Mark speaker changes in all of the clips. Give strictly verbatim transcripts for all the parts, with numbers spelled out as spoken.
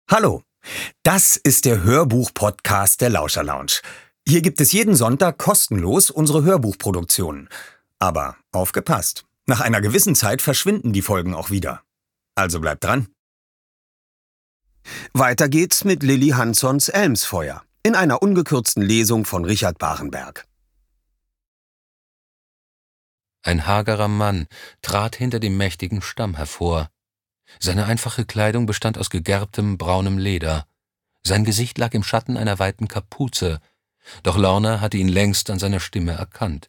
Speaker 1: Hallo, das ist der Hörbuch-Podcast der Lauscher Lounge. Hier gibt es jeden Sonntag kostenlos unsere Hörbuchproduktionen. Aber aufgepasst, nach einer gewissen Zeit verschwinden die Folgen auch wieder. Also bleibt dran. Weiter geht's mit Lilli Hansons Elmsfeuer in einer ungekürzten Lesung von Richard Barenberg.
Speaker 2: Ein hagerer Mann trat hinter dem mächtigen Stamm hervor. Seine einfache Kleidung bestand aus gegerbtem, braunem Leder. Sein Gesicht lag im Schatten einer weiten Kapuze, doch Lorna hatte ihn längst an seiner Stimme erkannt.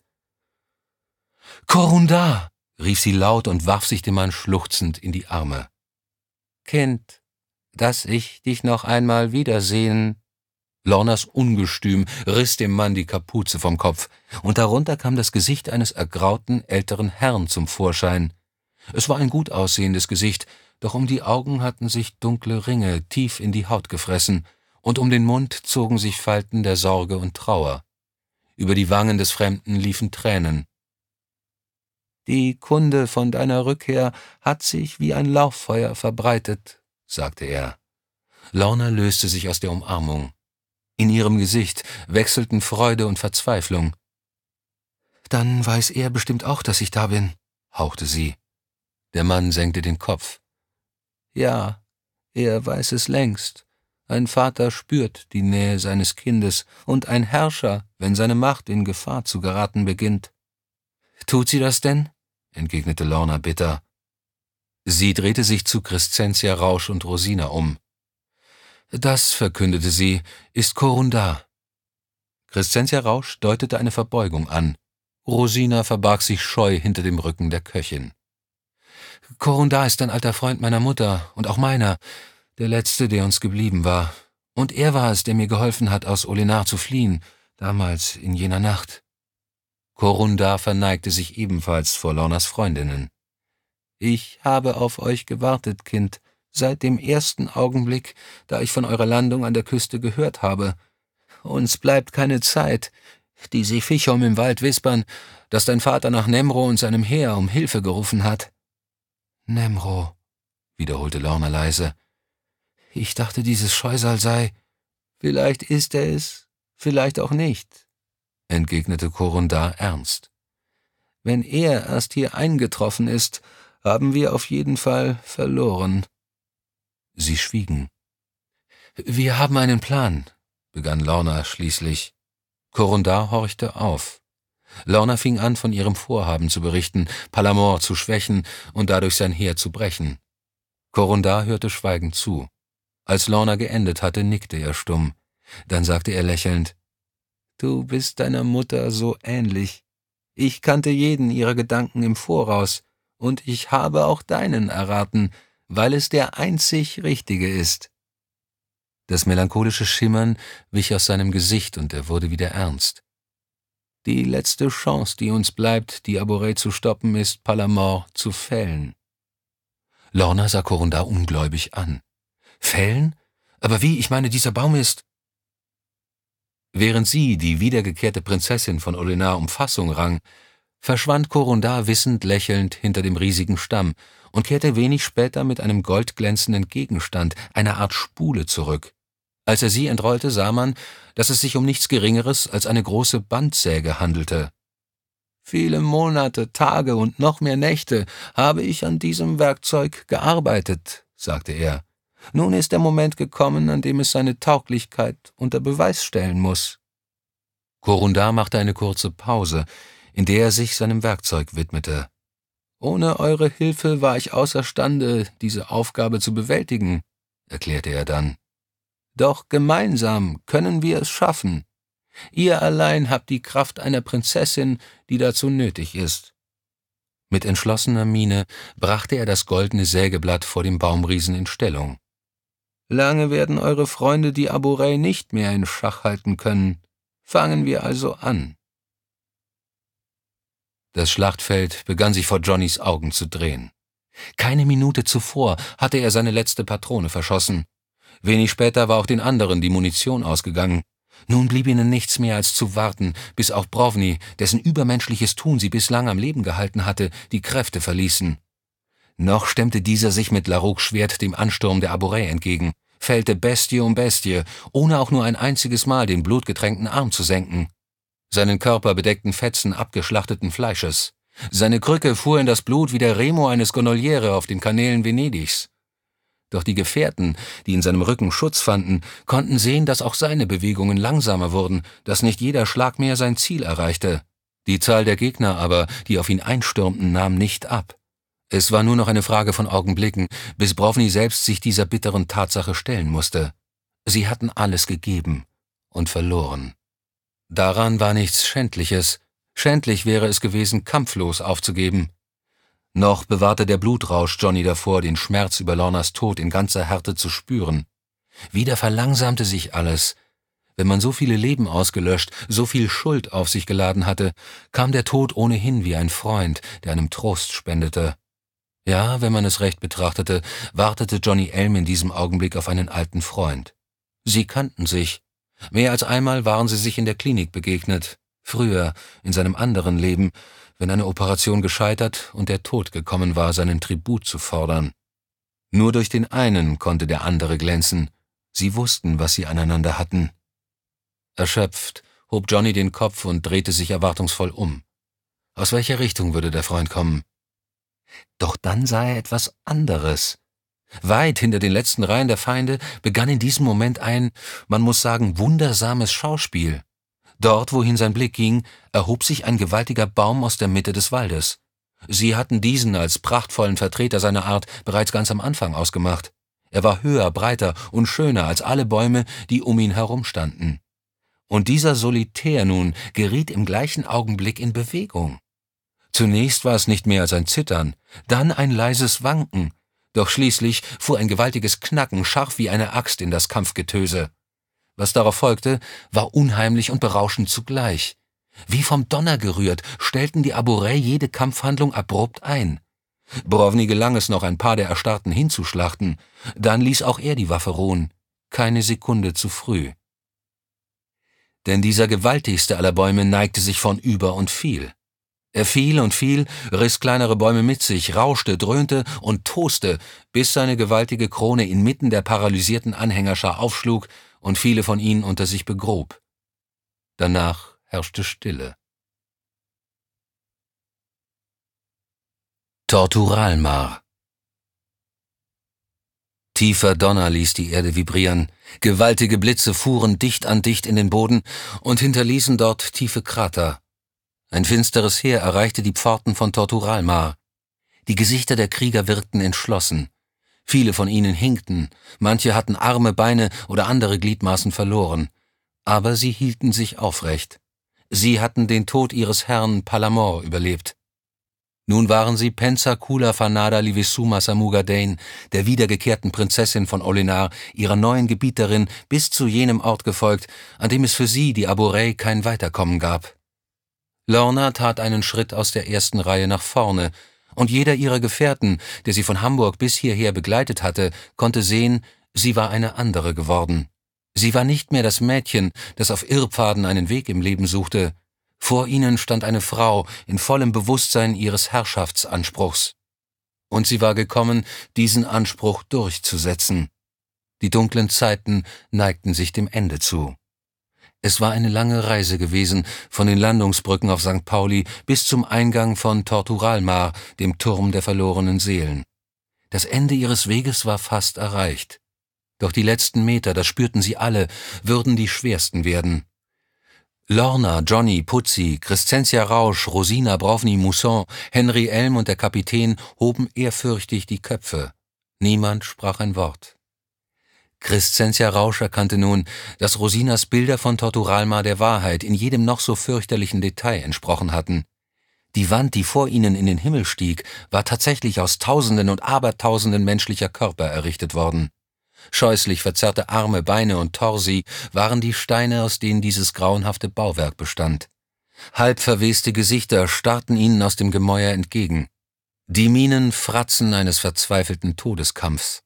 Speaker 2: »Korundar«, rief sie laut und warf sich dem Mann schluchzend in die Arme. »Kind, dass ich dich noch einmal wiedersehen.« Lornas Ungestüm riss dem Mann die Kapuze vom Kopf, und darunter kam das Gesicht eines ergrauten, älteren Herrn zum Vorschein. Es war ein gut aussehendes Gesicht, doch um die Augen hatten sich dunkle Ringe tief in die Haut gefressen, und um den Mund zogen sich Falten der Sorge und Trauer. Über die Wangen des Fremden liefen Tränen. »Die Kunde von deiner Rückkehr hat sich wie ein Lauffeuer verbreitet«, sagte er. Lorna löste sich aus der Umarmung. In ihrem Gesicht wechselten Freude und Verzweiflung. »Dann weiß er bestimmt auch, dass ich da bin«, hauchte sie. Der Mann senkte den Kopf. »Ja, er weiß es längst. Ein Vater spürt die Nähe seines Kindes und ein Herrscher, wenn seine Macht in Gefahr zu geraten beginnt.« »Tut sie das denn?«, entgegnete Lorna bitter. Sie drehte sich zu Crescentia Rausch und Rosina um. »Das«, verkündete sie, »ist Korundar.« Crescentia Rausch deutete eine Verbeugung an. Rosina verbarg sich scheu hinter dem Rücken der Köchin. »Korundar ist ein alter Freund meiner Mutter und auch meiner, der letzte, der uns geblieben war. Und er war es, der mir geholfen hat, aus Olinar zu fliehen, damals in jener Nacht.« Korundar verneigte sich ebenfalls vor Lornas Freundinnen. »Ich habe auf euch gewartet, Kind, seit dem ersten Augenblick, da ich von eurer Landung an der Küste gehört habe. Uns bleibt keine Zeit. Die Sephichom im Wald wispern, dass dein Vater nach Nemro und seinem Heer um Hilfe gerufen hat.« »Nemro«, wiederholte Lorna leise. »Ich dachte, dieses Scheusal sei...« »Vielleicht ist er es, vielleicht auch nicht«, entgegnete Korundar ernst. »Wenn er erst hier eingetroffen ist, haben wir auf jeden Fall verloren.« Sie schwiegen. »Wir haben einen Plan«, begann Lorna schließlich. Korundar horchte auf. Lorna fing an, von ihrem Vorhaben zu berichten, Palamor zu schwächen und dadurch sein Heer zu brechen. Korundar hörte schweigend zu. Als Lorna geendet hatte, nickte er stumm. Dann sagte er lächelnd, »Du bist deiner Mutter so ähnlich. Ich kannte jeden ihrer Gedanken im Voraus, und ich habe auch deinen erraten, weil es der einzig Richtige ist.« Das melancholische Schimmern wich aus seinem Gesicht, und er wurde wieder ernst. »Die letzte Chance, die uns bleibt, die Aborey zu stoppen, ist, Palamor zu fällen.« Lorna sah Korundar ungläubig an. »Fällen? Aber wie? Ich meine, dieser Baum ist...« Während sie, die wiedergekehrte Prinzessin von Olinar, um Fassung rang, verschwand Korundar wissend lächelnd hinter dem riesigen Stamm und kehrte wenig später mit einem goldglänzenden Gegenstand, einer Art Spule, zurück. Als er sie entrollte, sah man, dass es sich um nichts Geringeres als eine große Bandsäge handelte. »Viele Monate, Tage und noch mehr Nächte habe ich an diesem Werkzeug gearbeitet«, sagte er. »Nun ist der Moment gekommen, an dem es seine Tauglichkeit unter Beweis stellen muss.« Korundar machte eine kurze Pause, in der er sich seinem Werkzeug widmete. »Ohne eure Hilfe war ich außerstande, diese Aufgabe zu bewältigen«, erklärte er dann. »Doch gemeinsam können wir es schaffen. Ihr allein habt die Kraft einer Prinzessin, die dazu nötig ist.« Mit entschlossener Miene brachte er das goldene Sägeblatt vor dem Baumriesen in Stellung. »Lange werden eure Freunde die Aborey nicht mehr in Schach halten können. Fangen wir also an.« Das Schlachtfeld begann sich vor Johnnys Augen zu drehen. Keine Minute zuvor hatte er seine letzte Patrone verschossen. Wenig später war auch den anderen die Munition ausgegangen. Nun blieb ihnen nichts mehr als zu warten, bis auch Brovny, dessen übermenschliches Tun sie bislang am Leben gehalten hatte, die Kräfte verließen. Noch stemmte dieser sich mit Larouques Schwert dem Ansturm der Aborey entgegen. fällte Bestie um Bestie, ohne auch nur ein einziges Mal den blutgetränkten Arm zu senken. Seinen Körper bedeckten Fetzen abgeschlachteten Fleisches. Seine Krücke fuhr in das Blut wie der Remo eines Gondoliere auf den Kanälen Venedigs. Doch die Gefährten, die in seinem Rücken Schutz fanden, konnten sehen, dass auch seine Bewegungen langsamer wurden, dass nicht jeder Schlag mehr sein Ziel erreichte. Die Zahl der Gegner aber, die auf ihn einstürmten, nahm nicht ab. Es war nur noch eine Frage von Augenblicken, bis Brovny selbst sich dieser bitteren Tatsache stellen musste. Sie hatten alles gegeben und verloren. Daran war nichts Schändliches. Schändlich wäre es gewesen, kampflos aufzugeben. Noch bewahrte der Blutrausch Johnny davor, den Schmerz über Lornas Tod in ganzer Härte zu spüren. Wieder verlangsamte sich alles. Wenn man so viele Leben ausgelöscht, so viel Schuld auf sich geladen hatte, kam der Tod ohnehin wie ein Freund, der einem Trost spendete. Ja, wenn man es recht betrachtete, wartete Johnny Elm in diesem Augenblick auf einen alten Freund. Sie kannten sich. Mehr als einmal waren sie sich in der Klinik begegnet. Früher, in seinem anderen Leben, wenn eine Operation gescheitert und der Tod gekommen war, seinen Tribut zu fordern. Nur durch den einen konnte der andere glänzen. Sie wussten, was sie aneinander hatten. Erschöpft hob Johnny den Kopf und drehte sich erwartungsvoll um. Aus welcher Richtung würde der Freund kommen? Doch dann sah er etwas anderes. Weit hinter den letzten Reihen der Feinde begann in diesem Moment ein, man muss sagen, wundersames Schauspiel. Dort, wohin sein Blick ging, erhob sich ein gewaltiger Baum aus der Mitte des Waldes. Sie hatten diesen als prachtvollen Vertreter seiner Art bereits ganz am Anfang ausgemacht. Er war höher, breiter und schöner als alle Bäume, die um ihn herum standen. Und dieser Solitär nun geriet im gleichen Augenblick in Bewegung. Zunächst war es nicht mehr als ein Zittern, dann ein leises Wanken, doch schließlich fuhr ein gewaltiges Knacken scharf wie eine Axt in das Kampfgetöse. Was darauf folgte, war unheimlich und berauschend zugleich. Wie vom Donner gerührt, stellten die Aborei jede Kampfhandlung abrupt ein. Brovny gelang es noch, ein paar der Erstarrten hinzuschlachten, dann ließ auch er die Waffe ruhen, keine Sekunde zu früh. Denn dieser gewaltigste aller Bäume neigte sich vornüber und fiel. Er fiel und fiel, riss kleinere Bäume mit sich, rauschte, dröhnte und toste, bis seine gewaltige Krone inmitten der paralysierten Anhängerschar aufschlug und viele von ihnen unter sich begrub. Danach herrschte Stille. Torturalmar. Tiefer Donner ließ die Erde vibrieren, gewaltige Blitze fuhren dicht an dicht in den Boden und hinterließen dort tiefe Krater. Ein finsteres Heer erreichte die Pforten von Torturalmar. Die Gesichter der Krieger wirkten entschlossen. Viele von ihnen hinkten, manche hatten Arme, Beine oder andere Gliedmaßen verloren. Aber sie hielten sich aufrecht. Sie hatten den Tod ihres Herrn Palamor überlebt. Nun waren sie Pensacola Fanada Livesuma Samugadain, der wiedergekehrten Prinzessin von Olinar, ihrer neuen Gebieterin, bis zu jenem Ort gefolgt, an dem es für sie, die Aborei, kein Weiterkommen gab. Lorna tat einen Schritt aus der ersten Reihe nach vorne, und jeder ihrer Gefährten, der sie von Hamburg bis hierher begleitet hatte, konnte sehen, sie war eine andere geworden. Sie war nicht mehr das Mädchen, das auf Irrpfaden einen Weg im Leben suchte. Vor ihnen stand eine Frau in vollem Bewusstsein ihres Herrschaftsanspruchs. Und sie war gekommen, diesen Anspruch durchzusetzen. Die dunklen Zeiten neigten sich dem Ende zu. Es war eine lange Reise gewesen, von den Landungsbrücken auf Sankt Pauli bis zum Eingang von Torturalmar, dem Turm der verlorenen Seelen. Das Ende ihres Weges war fast erreicht. Doch die letzten Meter, das spürten sie alle, würden die schwersten werden. Lorna, Johnny, Putzi, Crescentia Rausch, Rosina, Brovny, Mousson, Henry Elm und der Kapitän hoben ehrfürchtig die Köpfe. Niemand sprach ein Wort. Crescentia Rausch erkannte nun, dass Rosinas Bilder von Torturalmar der Wahrheit in jedem noch so fürchterlichen Detail entsprochen hatten. Die Wand, die vor ihnen in den Himmel stieg, war tatsächlich aus Tausenden und Abertausenden menschlicher Körper errichtet worden. Scheußlich verzerrte Arme, Beine und Torsi waren die Steine, aus denen dieses grauenhafte Bauwerk bestand. Halb verweste Gesichter starrten ihnen aus dem Gemäuer entgegen. Die Mienen Fratzen eines verzweifelten Todeskampfs.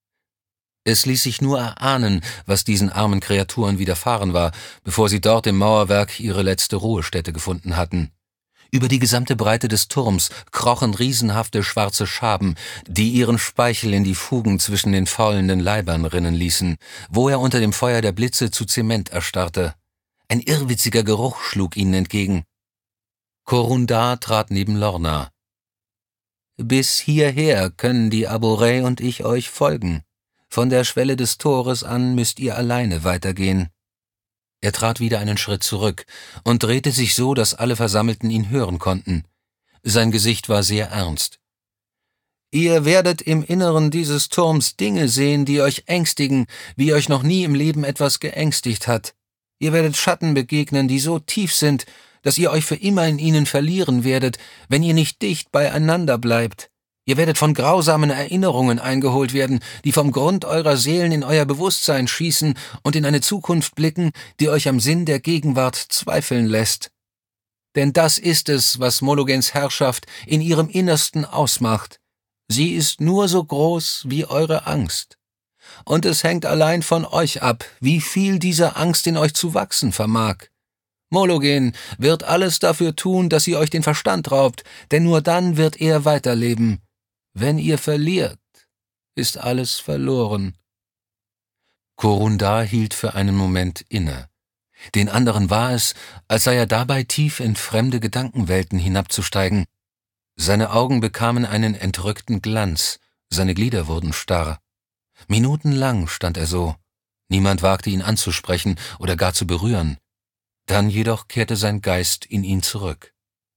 Speaker 2: Es ließ sich nur erahnen, was diesen armen Kreaturen widerfahren war, bevor sie dort im Mauerwerk ihre letzte Ruhestätte gefunden hatten. Über die gesamte Breite des Turms krochen riesenhafte schwarze Schaben, die ihren Speichel in die Fugen zwischen den faulenden Leibern rinnen ließen, wo er unter dem Feuer der Blitze zu Zement erstarrte. Ein irrwitziger Geruch schlug ihnen entgegen. Corundar trat neben Lorna. »Bis hierher können die Aborä und ich euch folgen. Von der Schwelle des Tores an müsst ihr alleine weitergehen.« Er trat wieder einen Schritt zurück und drehte sich so, dass alle Versammelten ihn hören konnten. Sein Gesicht war sehr ernst. »Ihr werdet im Inneren dieses Turms Dinge sehen, die euch ängstigen, wie euch noch nie im Leben etwas geängstigt hat. Ihr werdet Schatten begegnen, die so tief sind, dass ihr euch für immer in ihnen verlieren werdet, wenn ihr nicht dicht beieinander bleibt. Ihr werdet von grausamen Erinnerungen eingeholt werden, die vom Grund eurer Seelen in euer Bewusstsein schießen und in eine Zukunft blicken, die euch am Sinn der Gegenwart zweifeln lässt. Denn das ist es, was Mologens Herrschaft in ihrem Innersten ausmacht. Sie ist nur so groß wie eure Angst. Und es hängt allein von euch ab, wie viel diese Angst in euch zu wachsen vermag. Mologen wird alles dafür tun, dass ihr euch den Verstand raubt, denn nur dann wird er weiterleben. Wenn ihr verliert, ist alles verloren.« Corundar hielt für einen Moment inne. Den anderen war es, als sei er dabei, tief in fremde Gedankenwelten hinabzusteigen. Seine Augen bekamen einen entrückten Glanz, seine Glieder wurden starr. Minutenlang stand er so. Niemand wagte ihn anzusprechen oder gar zu berühren. Dann jedoch kehrte sein Geist in ihn zurück.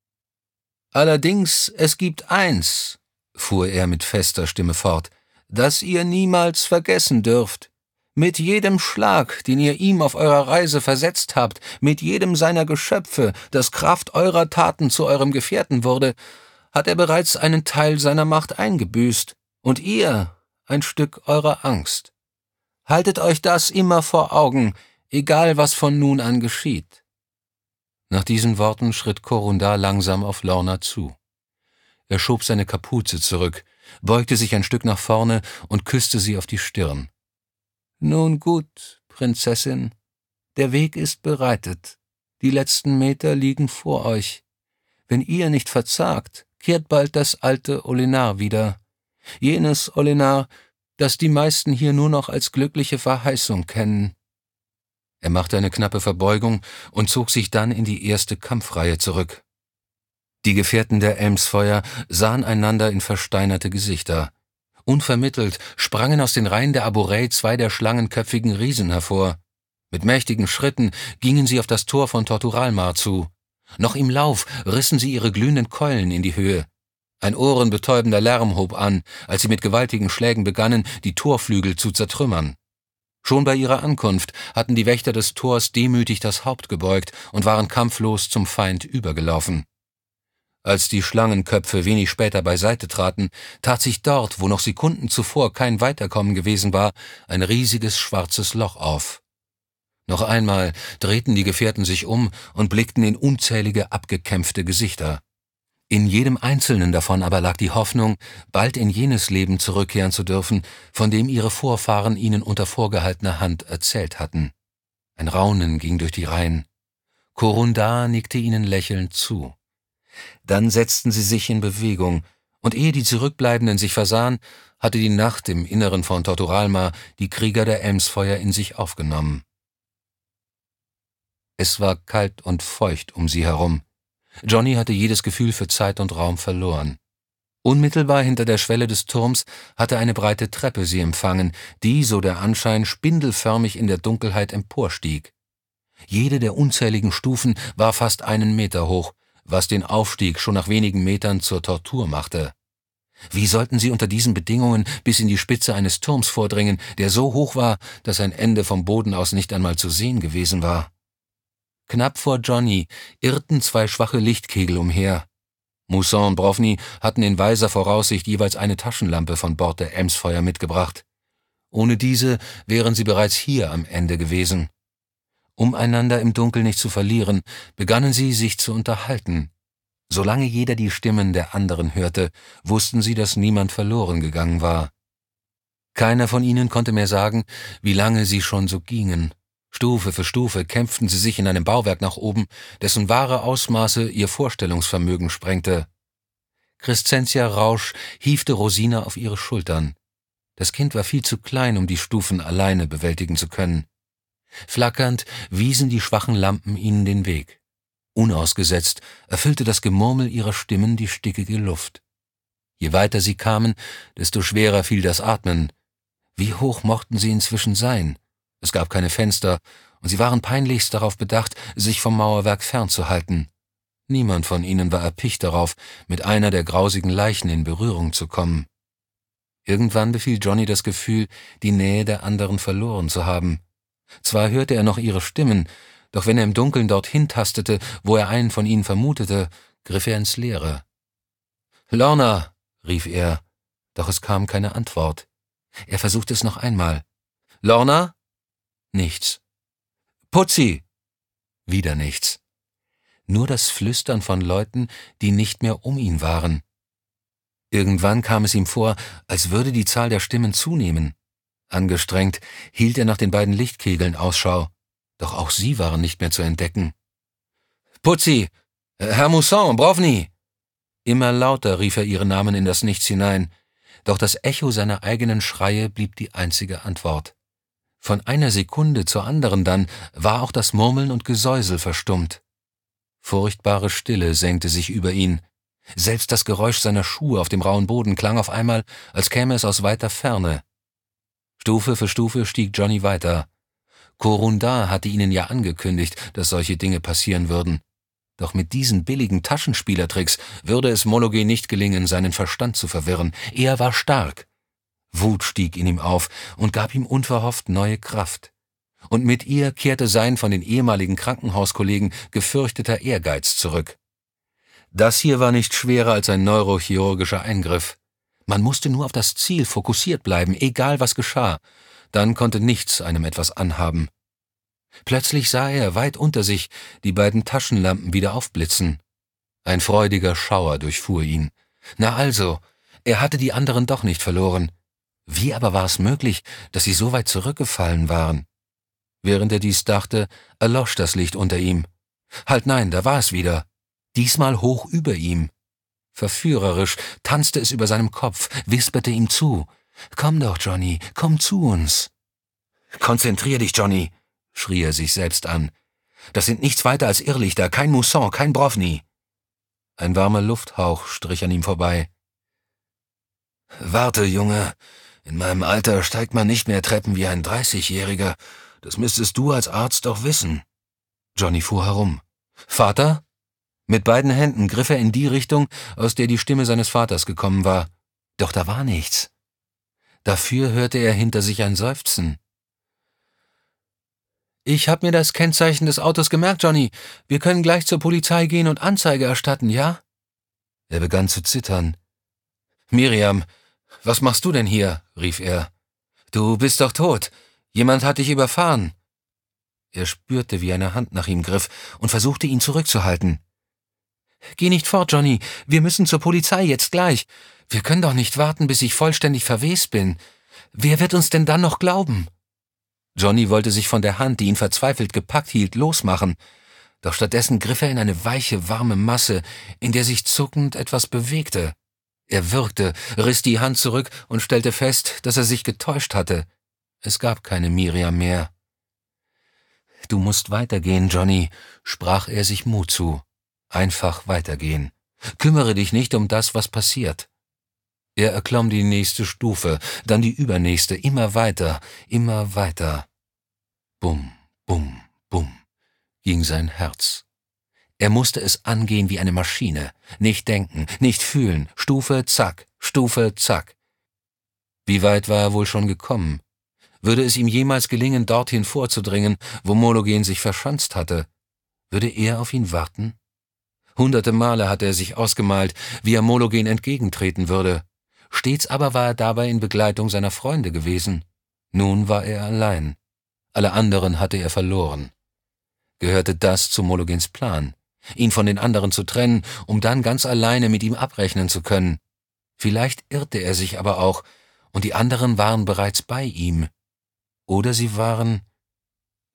Speaker 2: »Allerdings, es gibt eins«, fuhr er mit fester Stimme fort, »das ihr niemals vergessen dürft. Mit jedem Schlag, den ihr ihm auf eurer Reise versetzt habt, mit jedem seiner Geschöpfe, das Kraft eurer Taten zu eurem Gefährten wurde, hat er bereits einen Teil seiner Macht eingebüßt, und ihr ein Stück eurer Angst. Haltet euch das immer vor Augen, egal was von nun an geschieht.« Nach diesen Worten schritt Corundar langsam auf Lorna zu. Er schob seine Kapuze zurück, beugte sich ein Stück nach vorne und küsste sie auf die Stirn. »Nun gut, Prinzessin, der Weg ist bereitet. Die letzten Meter liegen vor euch. Wenn ihr nicht verzagt, kehrt bald das alte Olinar wieder. Jenes Olinar, das die meisten hier nur noch als glückliche Verheißung kennen.« Er machte eine knappe Verbeugung und zog sich dann in die erste Kampfreihe zurück. Die Gefährten der Elmsfeuer sahen einander in versteinerte Gesichter. Unvermittelt sprangen aus den Reihen der Aborä zwei der schlangenköpfigen Riesen hervor. Mit mächtigen Schritten gingen sie auf das Tor von Torturalmar zu. Noch im Lauf rissen sie ihre glühenden Keulen in die Höhe. Ein ohrenbetäubender Lärm hob an, als sie mit gewaltigen Schlägen begannen, die Torflügel zu zertrümmern. Schon bei ihrer Ankunft hatten die Wächter des Tors demütig das Haupt gebeugt und waren kampflos zum Feind übergelaufen. Als die Schlangenköpfe wenig später beiseite traten, tat sich dort, wo noch Sekunden zuvor kein Weiterkommen gewesen war, ein riesiges schwarzes Loch auf. Noch einmal drehten die Gefährten sich um und blickten in unzählige abgekämpfte Gesichter. In jedem einzelnen davon aber lag die Hoffnung, bald in jenes Leben zurückkehren zu dürfen, von dem ihre Vorfahren ihnen unter vorgehaltener Hand erzählt hatten. Ein Raunen ging durch die Reihen. Corundar nickte ihnen lächelnd zu. Dann setzten sie sich in Bewegung, und ehe die Zurückbleibenden sich versahen, hatte die Nacht im Inneren von Torturalmar die Krieger der Elmsfeuer in sich aufgenommen. Es war kalt und feucht um sie herum. Johnny hatte jedes Gefühl für Zeit und Raum verloren. Unmittelbar hinter der Schwelle des Turms hatte eine breite Treppe sie empfangen, die, so der Anschein, spindelförmig in der Dunkelheit emporstieg. Jede der unzähligen Stufen war fast einen Meter hoch, was den Aufstieg schon nach wenigen Metern zur Tortur machte. Wie sollten sie unter diesen Bedingungen bis in die Spitze eines Turms vordringen, der so hoch war, dass ein Ende vom Boden aus nicht einmal zu sehen gewesen war? Knapp vor Johnny irrten zwei schwache Lichtkegel umher. Mousson und Brovny hatten in weiser Voraussicht jeweils eine Taschenlampe von Bord der Elmsfeuer mitgebracht. Ohne diese wären sie bereits hier am Ende gewesen. Um einander im Dunkel nicht zu verlieren, begannen sie, sich zu unterhalten. Solange jeder die Stimmen der anderen hörte, wussten sie, dass niemand verloren gegangen war. Keiner von ihnen konnte mehr sagen, wie lange sie schon so gingen. Stufe für Stufe kämpften sie sich in einem Bauwerk nach oben, dessen wahre Ausmaße ihr Vorstellungsvermögen sprengte. Crescentia Rausch hiefte Rosina auf ihre Schultern. Das Kind war viel zu klein, um die Stufen alleine bewältigen zu können. Flackernd wiesen die schwachen Lampen ihnen den Weg. Unausgesetzt erfüllte das Gemurmel ihrer Stimmen die stickige Luft. Je weiter sie kamen, desto schwerer fiel das Atmen. Wie hoch mochten sie inzwischen sein? Es gab keine Fenster, und sie waren peinlichst darauf bedacht, sich vom Mauerwerk fernzuhalten. Niemand von ihnen war erpicht darauf, mit einer der grausigen Leichen in Berührung zu kommen. Irgendwann befiel Johnny das Gefühl, die Nähe der anderen verloren zu haben. Zwar hörte er noch ihre Stimmen, doch wenn er im Dunkeln dorthin tastete, wo er einen von ihnen vermutete, griff er ins Leere. »Lorna«, rief er, doch es kam keine Antwort. Er versuchte es noch einmal. »Lorna?« Nichts. »Putzi!« Wieder nichts. Nur das Flüstern von Leuten, die nicht mehr um ihn waren. Irgendwann kam es ihm vor, als würde die Zahl der Stimmen zunehmen. Angestrengt hielt er nach den beiden Lichtkegeln Ausschau, doch auch sie waren nicht mehr zu entdecken. »Putzi! Herr Mousson, Brovny!« Immer lauter rief er ihre Namen in das Nichts hinein, doch das Echo seiner eigenen Schreie blieb die einzige Antwort. Von einer Sekunde zur anderen dann war auch das Murmeln und Gesäusel verstummt. Furchtbare Stille senkte sich über ihn. Selbst das Geräusch seiner Schuhe auf dem rauen Boden klang auf einmal, als käme es aus weiter Ferne. Stufe für Stufe stieg Johnny weiter. Corundin hatte ihnen ja angekündigt, dass solche Dinge passieren würden. Doch mit diesen billigen Taschenspielertricks würde es Mologain nicht gelingen, seinen Verstand zu verwirren. Er war stark. Wut stieg in ihm auf und gab ihm unverhofft neue Kraft. Und mit ihr kehrte sein von den ehemaligen Krankenhauskollegen gefürchteter Ehrgeiz zurück. Das hier war nicht schwerer als ein neurochirurgischer Eingriff. Man musste nur auf das Ziel fokussiert bleiben, egal was geschah. Dann konnte nichts einem etwas anhaben. Plötzlich sah er weit unter sich die beiden Taschenlampen wieder aufblitzen. Ein freudiger Schauer durchfuhr ihn. Na also, er hatte die anderen doch nicht verloren. Wie aber war es möglich, dass sie so weit zurückgefallen waren? Während er dies dachte, erlosch das Licht unter ihm. Halt nein, da war es wieder. Diesmal hoch über ihm. Verführerisch tanzte es über seinem Kopf, wisperte ihm zu. »Komm doch, Johnny, komm zu uns.« »Konzentrier dich, Johnny«, schrie er sich selbst an. »Das sind nichts weiter als Irrlichter, kein Mousson, kein Brovny.« Ein warmer Lufthauch strich an ihm vorbei. »Warte, Junge, in meinem Alter steigt man nicht mehr Treppen wie ein Dreißigjähriger. Das müsstest du als Arzt doch wissen.« Johnny fuhr herum. »Vater?« Mit beiden Händen griff er in die Richtung, aus der die Stimme seines Vaters gekommen war. Doch da war nichts. Dafür hörte er hinter sich ein Seufzen. »Ich hab mir das Kennzeichen des Autos gemerkt, Johnny. Wir können gleich zur Polizei gehen und Anzeige erstatten, ja?« Er begann zu zittern. »Miriam, was machst du denn hier?« rief er. »Du bist doch tot. Jemand hat dich überfahren.« Er spürte, wie eine Hand nach ihm griff und versuchte, ihn zurückzuhalten. »Geh nicht fort, Johnny. Wir müssen zur Polizei jetzt gleich. Wir können doch nicht warten, bis ich vollständig verwest bin. Wer wird uns denn dann noch glauben?« Johnny wollte sich von der Hand, die ihn verzweifelt gepackt hielt, losmachen. Doch stattdessen griff er in eine weiche, warme Masse, in der sich zuckend etwas bewegte. Er würgte, riss die Hand zurück und stellte fest, dass er sich getäuscht hatte. Es gab keine Miriam mehr. »Du musst weitergehen, Johnny«, sprach er sich Mut zu. »Einfach weitergehen. Kümmere dich nicht um das, was passiert.« Er erklomm die nächste Stufe, dann die übernächste, immer weiter, immer weiter. Bum, bum, bum, ging sein Herz. Er musste es angehen wie eine Maschine. Nicht denken, nicht fühlen. Stufe, zack, Stufe, zack. Wie weit war er wohl schon gekommen? Würde es ihm jemals gelingen, dorthin vorzudringen, wo Mologain sich verschanzt hatte? Würde er auf ihn warten? Hunderte Male hatte er sich ausgemalt, wie er Mologain entgegentreten würde. Stets aber war er dabei in Begleitung seiner Freunde gewesen. Nun war er allein. Alle anderen hatte er verloren. Gehörte das zu Mologains Plan, ihn von den anderen zu trennen, um dann ganz alleine mit ihm abrechnen zu können? Vielleicht irrte er sich aber auch, und die anderen waren bereits bei ihm. Oder sie waren...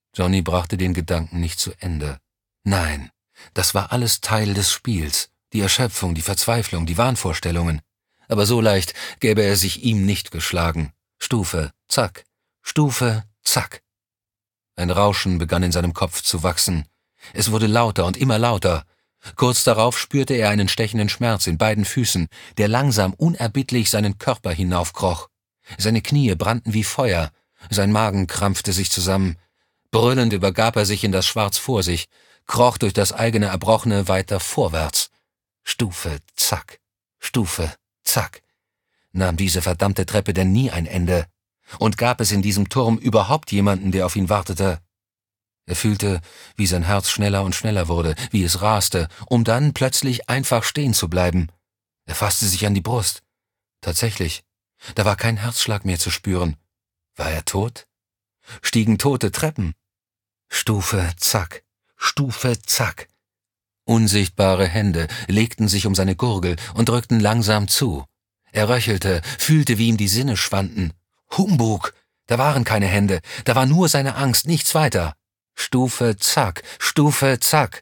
Speaker 2: Johnny brachte den Gedanken nicht zu Ende. Nein, das war alles Teil des Spiels, die Erschöpfung, die Verzweiflung, die Wahnvorstellungen. Aber so leicht gäbe er sich ihm nicht geschlagen. Stufe, zack, Stufe, zack. Ein Rauschen begann in seinem Kopf zu wachsen. Es wurde lauter und immer lauter. Kurz darauf spürte er einen stechenden Schmerz in beiden Füßen, der langsam unerbittlich seinen Körper hinaufkroch. Seine Knie brannten wie Feuer, sein Magen krampfte sich zusammen. Brüllend übergab er sich in das Schwarz vor sich, kroch durch das eigene Erbrochene weiter vorwärts. Stufe, zack, Stufe, zack. Nahm diese verdammte Treppe denn nie ein Ende? Und gab es in diesem Turm überhaupt jemanden, der auf ihn wartete? Er fühlte, wie sein Herz schneller und schneller wurde, wie es raste, um dann plötzlich einfach stehen zu bleiben. Er fasste sich an die Brust. Tatsächlich, da war kein Herzschlag mehr zu spüren. War er tot? Stiegen tote Treppen? Stufe, zack, Stufe, zack. Unsichtbare Hände legten sich um seine Gurgel und drückten langsam zu. Er röchelte, fühlte, wie ihm die Sinne schwanden. Humbug! Da waren keine Hände, da war nur seine Angst, nichts weiter. Stufe, zack, Stufe, zack.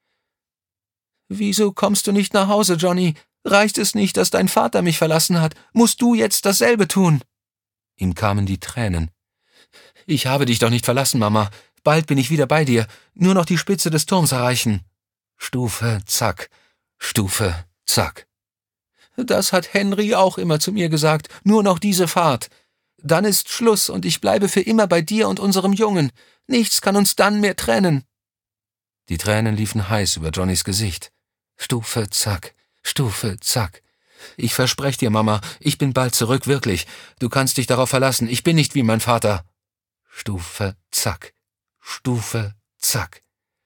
Speaker 2: »Wieso kommst du nicht nach Hause, Johnny? Reicht es nicht, dass dein Vater mich verlassen hat? Musst du jetzt dasselbe tun?« Ihm kamen die Tränen. »Ich habe dich doch nicht verlassen, Mama. Bald bin ich wieder bei dir. Nur noch die Spitze des Turms erreichen.« Stufe, zack, Stufe, zack. »Das hat Henry auch immer zu mir gesagt. Nur noch diese Fahrt. Dann ist Schluss und ich bleibe für immer bei dir und unserem Jungen. Nichts kann uns dann mehr trennen.« Die Tränen liefen heiß über Johnnys Gesicht. Stufe, zack, Stufe, zack. »Ich verspreche dir, Mama, ich bin bald zurück, wirklich. Du kannst dich darauf verlassen, ich bin nicht wie mein Vater.« Stufe, zack, Stufe, zack.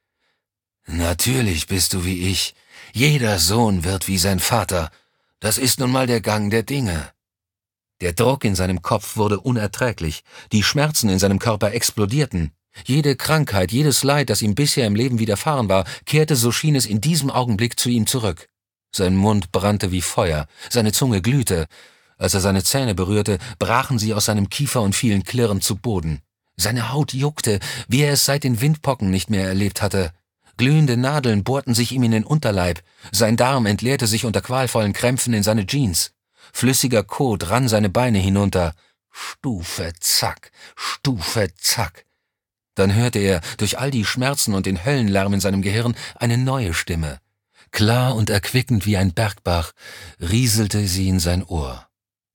Speaker 2: »Natürlich bist du wie ich. Jeder Sohn wird wie sein Vater. Das ist nun mal der Gang der Dinge.« Der Druck in seinem Kopf wurde unerträglich. Die Schmerzen in seinem Körper explodierten. Jede Krankheit, jedes Leid, das ihm bisher im Leben widerfahren war, kehrte, so schien es, in diesem Augenblick zu ihm zurück. Sein Mund brannte wie Feuer, seine Zunge glühte. Als er seine Zähne berührte, brachen sie aus seinem Kiefer und fielen klirrend zu Boden. Seine Haut juckte, wie er es seit den Windpocken nicht mehr erlebt hatte. Glühende Nadeln bohrten sich ihm in den Unterleib. Sein Darm entleerte sich unter qualvollen Krämpfen in seine Jeans. Flüssiger Kot rann seine Beine hinunter. Stufe, zack, Stufe, zack. Dann hörte er durch all die Schmerzen und den Höllenlärm in seinem Gehirn eine neue Stimme. Klar und erquickend wie ein Bergbach rieselte sie in sein Ohr.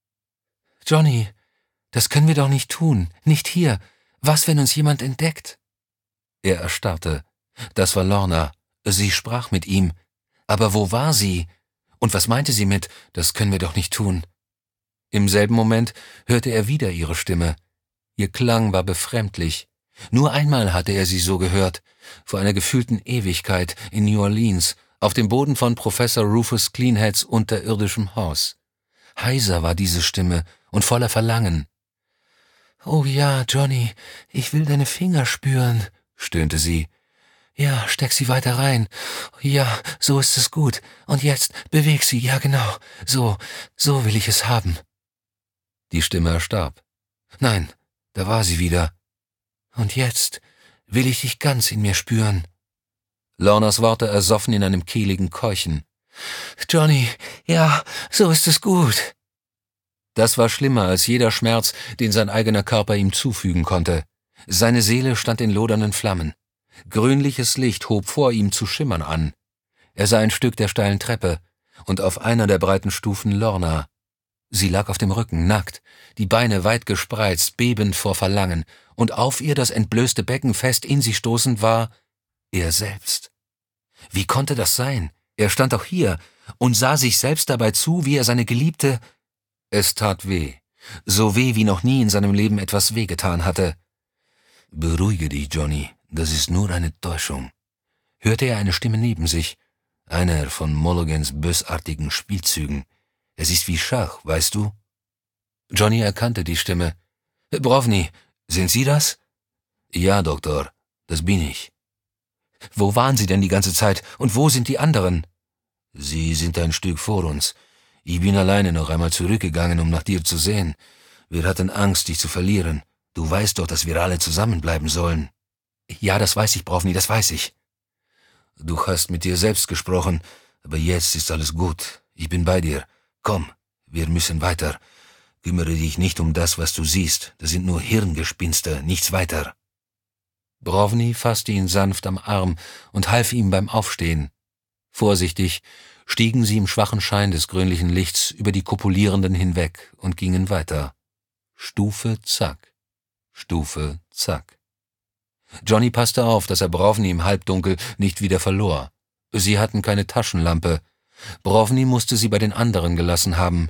Speaker 2: »Johnny, das können wir doch nicht tun, nicht hier. Was, wenn uns jemand entdeckt?« Er erstarrte. Das war Lorna. Sie sprach mit ihm. Aber wo war sie? Und was meinte sie mit, das können wir doch nicht tun? Im selben Moment hörte er wieder ihre Stimme. Ihr Klang war befremdlich. Nur einmal hatte er sie so gehört, vor einer gefühlten Ewigkeit in New Orleans, auf dem Boden von Professor Rufus Cleanheads unterirdischem Haus. Heiser war diese Stimme und voller Verlangen. »Oh ja, Johnny, ich will deine Finger spüren«, stöhnte sie. »Ja, steck sie weiter rein. Ja, so ist es gut. Und jetzt beweg sie, ja genau. So, so will ich es haben.« Die Stimme erstarb. Nein, da war sie wieder. »Und jetzt will ich dich ganz in mir spüren.« Lornas Worte ersoffen in einem kehligen Keuchen. »Johnny, ja, so ist es gut.« Das war schlimmer als jeder Schmerz, den sein eigener Körper ihm zufügen konnte. Seine Seele stand in lodernden Flammen. Grünliches Licht hob vor ihm zu schimmern an. Er sah ein Stück der steilen Treppe und auf einer der breiten Stufen Lorna. Sie lag auf dem Rücken, nackt, die Beine weit gespreizt, bebend vor Verlangen, und auf ihr das entblößte Becken fest in sie stoßend war er selbst. Wie konnte das sein? Er stand auch hier und sah sich selbst dabei zu, wie er seine Geliebte... Es tat weh, so weh, wie noch nie in seinem Leben etwas wehgetan hatte. »Beruhige dich, Johnny, das ist nur eine Täuschung«, hörte er eine Stimme neben sich, einer von Mulligans bösartigen Spielzügen. »Es ist wie Schach, weißt du?« Johnny erkannte die Stimme. »Brovny, sind Sie das?« »Ja, Doktor, das bin ich.« »Wo waren Sie denn die ganze Zeit und wo sind die anderen?« »Sie sind ein Stück vor uns. Ich bin alleine noch einmal zurückgegangen, um nach dir zu sehen. Wir hatten Angst, dich zu verlieren. Du weißt doch, dass wir alle zusammenbleiben sollen.« Ja, das weiß ich, Brovny, das weiß ich. Du hast mit dir selbst gesprochen, aber jetzt ist alles gut. Ich bin bei dir. Komm, wir müssen weiter. Kümmere dich nicht um das, was du siehst. Das sind nur Hirngespinste, nichts weiter. Brovny fasste ihn sanft am Arm und half ihm beim Aufstehen. Vorsichtig stiegen sie im schwachen Schein des grünlichen Lichts über die Kopulierenden hinweg und gingen weiter. Stufe, zack. Stufe, zack. Johnny passte auf, dass er Brovny im Halbdunkel nicht wieder verlor. Sie hatten keine Taschenlampe. Brovny musste sie bei den anderen gelassen haben.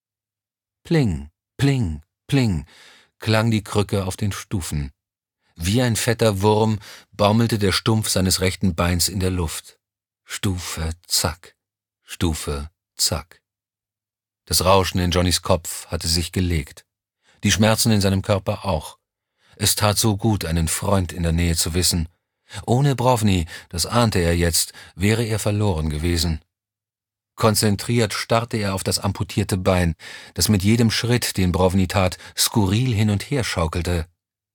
Speaker 2: Pling, pling, pling, klang die Krücke auf den Stufen. Wie ein fetter Wurm baumelte der Stumpf seines rechten Beins in der Luft. Stufe, zack, Stufe, zack. Das Rauschen in Johnnys Kopf hatte sich gelegt. Die Schmerzen in seinem Körper auch. Es tat so gut, einen Freund in der Nähe zu wissen. Ohne Brovny, das ahnte er jetzt, wäre er verloren gewesen. Konzentriert starrte er auf das amputierte Bein, das mit jedem Schritt, den Brovny tat, skurril hin und her schaukelte.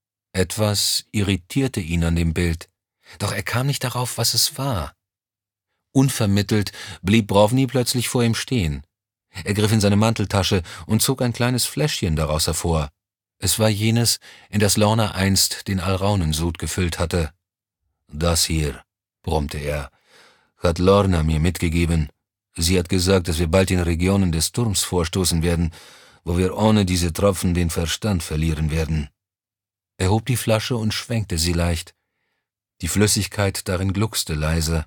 Speaker 2: Etwas irritierte ihn an dem Bild, doch er kam nicht darauf, was es war. Unvermittelt blieb Brovny plötzlich vor ihm stehen. Er griff in seine Manteltasche und zog ein kleines Fläschchen daraus hervor. Es war jenes, in das Lorna einst den Alraunensud gefüllt hatte. »Das hier«, brummte er, »hat Lorna mir mitgegeben. Sie hat gesagt, dass wir bald in Regionen des Turms vorstoßen werden, wo wir ohne diese Tropfen den Verstand verlieren werden.« Er hob die Flasche und schwenkte sie leicht. Die Flüssigkeit darin gluckste leise.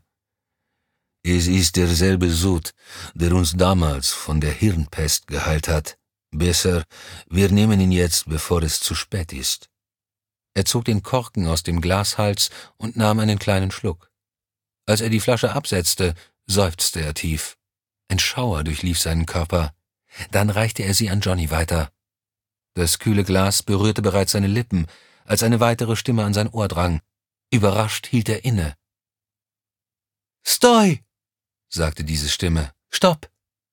Speaker 2: »Es ist derselbe Sud, der uns damals von der Hirnpest geheilt hat. Besser, wir nehmen ihn jetzt, bevor es zu spät ist.« Er zog den Korken aus dem Glashals und nahm einen kleinen Schluck. Als er die Flasche absetzte, seufzte er tief. Ein Schauer durchlief seinen Körper. Dann reichte er sie an Johnny weiter. Das kühle Glas berührte bereits seine Lippen, als eine weitere Stimme an sein Ohr drang. Überrascht hielt er inne. »Stoi«, sagte diese Stimme. »Stopp!«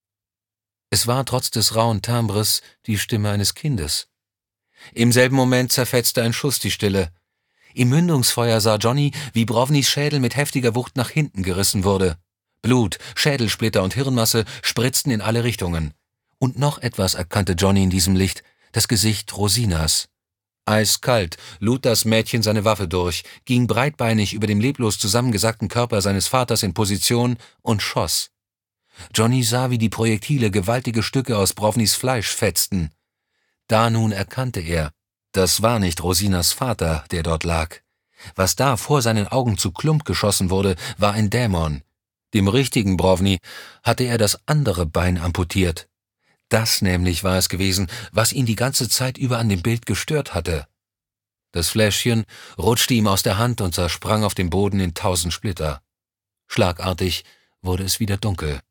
Speaker 2: Es war trotz des rauen Timbres die Stimme eines Kindes. Im selben Moment zerfetzte ein Schuss die Stille. Im Mündungsfeuer sah Johnny, wie Brovnys Schädel mit heftiger Wucht nach hinten gerissen wurde. Blut, Schädelsplitter und Hirnmasse spritzten in alle Richtungen. Und noch etwas erkannte Johnny in diesem Licht, das Gesicht Rosinas. Eiskalt lud das Mädchen seine Waffe durch, ging breitbeinig über dem leblos zusammengesackten Körper seines Vaters in Position und schoss. Johnny sah, wie die Projektile gewaltige Stücke aus Brovnys Fleisch fetzten. Da nun erkannte er, das war nicht Rosinas Vater, der dort lag. Was da vor seinen Augen zu Klump geschossen wurde, war ein Dämon. Dem richtigen Brovny hatte er das andere Bein amputiert. Das nämlich war es gewesen, was ihn die ganze Zeit über an dem Bild gestört hatte. Das Fläschchen rutschte ihm aus der Hand und zersprang auf dem Boden in tausend Splitter. Schlagartig wurde es wieder dunkel.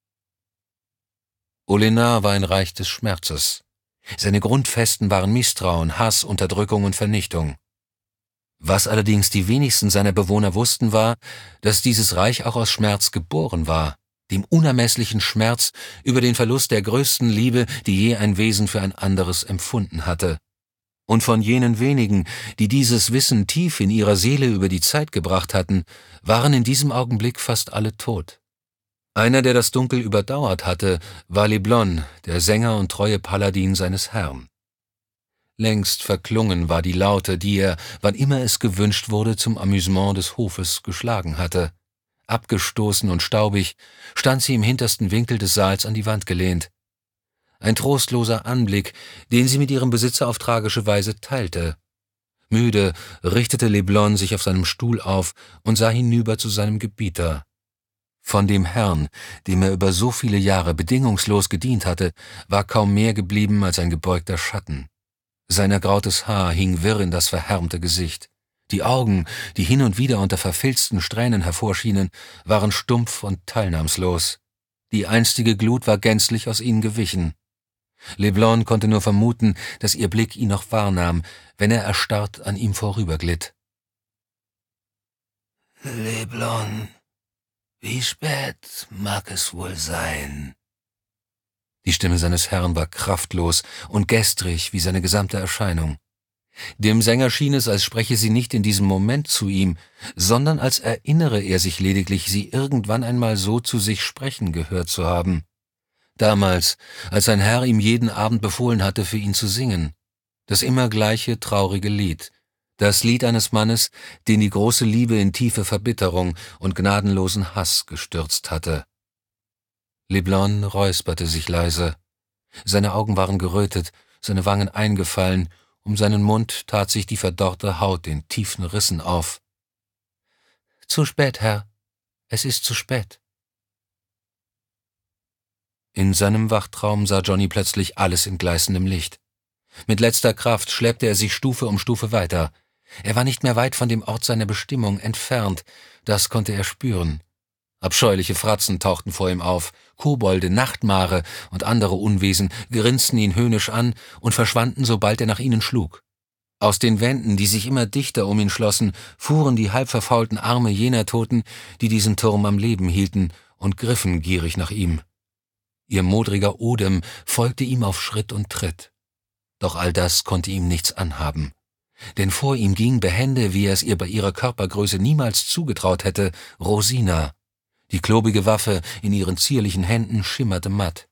Speaker 2: Olinar war ein Reich des Schmerzes. Seine Grundfesten waren Misstrauen, Hass, Unterdrückung und Vernichtung. Was allerdings die wenigsten seiner Bewohner wussten, war, dass dieses Reich auch aus Schmerz geboren war, dem unermesslichen Schmerz über den Verlust der größten Liebe, die je ein Wesen für ein anderes empfunden hatte. Und von jenen wenigen, die dieses Wissen tief in ihrer Seele über die Zeit gebracht hatten, waren in diesem Augenblick fast alle tot. Einer, der das Dunkel überdauert hatte, war Leblon, der Sänger und treue Paladin seines Herrn. Längst verklungen war die Laute, die er, wann immer es gewünscht wurde, zum Amüsement des Hofes geschlagen hatte. Abgestoßen und staubig stand sie im hintersten Winkel des Saals an die Wand gelehnt. Ein trostloser Anblick, den sie mit ihrem Besitzer auf tragische Weise teilte. Müde richtete Leblon sich auf seinem Stuhl auf und sah hinüber zu seinem Gebieter. Von dem Herrn, dem er über so viele Jahre bedingungslos gedient hatte, war kaum mehr geblieben als ein gebeugter Schatten. Sein ergrautes Haar hing wirr in das verhärmte Gesicht. Die Augen, die hin und wieder unter verfilzten Strähnen hervorschienen, waren stumpf und teilnahmslos. Die einstige Glut war gänzlich aus ihnen gewichen. Leblon konnte nur vermuten, dass ihr Blick ihn noch wahrnahm, wenn er erstarrt an ihm vorüberglitt. »Leblon, wie spät mag es wohl sein?« Die Stimme seines Herrn war kraftlos und gestrig wie seine gesamte Erscheinung. Dem Sänger schien es, als spreche sie nicht in diesem Moment zu ihm, sondern als erinnere er sich lediglich, sie irgendwann einmal so zu sich sprechen gehört zu haben. Damals, als sein Herr ihm jeden Abend befohlen hatte, für ihn zu singen. Das immer gleiche traurige Lied. Das Lied eines Mannes, den die große Liebe in tiefe Verbitterung und gnadenlosen Hass gestürzt hatte. Leblon räusperte sich leise. Seine Augen waren gerötet, seine Wangen eingefallen, um seinen Mund tat sich die verdorrte Haut in tiefen Rissen auf. »Zu spät, Herr. Es ist zu spät.« In seinem Wachtraum sah Johnny plötzlich alles in gleißendem Licht. Mit letzter Kraft schleppte er sich Stufe um Stufe weiter. Er war nicht mehr weit von dem Ort seiner Bestimmung entfernt, das konnte er spüren. Abscheuliche Fratzen tauchten vor ihm auf, Kobolde, Nachtmare und andere Unwesen grinsten ihn höhnisch an und verschwanden, sobald er nach ihnen schlug. Aus den Wänden, die sich immer dichter um ihn schlossen, fuhren die halbverfaulten Arme jener Toten, die diesen Turm am Leben hielten, und griffen gierig nach ihm. Ihr modriger Odem folgte ihm auf Schritt und Tritt. Doch all das konnte ihm nichts anhaben. Denn vor ihm ging behende, wie er es ihr bei ihrer Körpergröße niemals zugetraut hätte, Rosina. Die klobige Waffe in ihren zierlichen Händen schimmerte matt.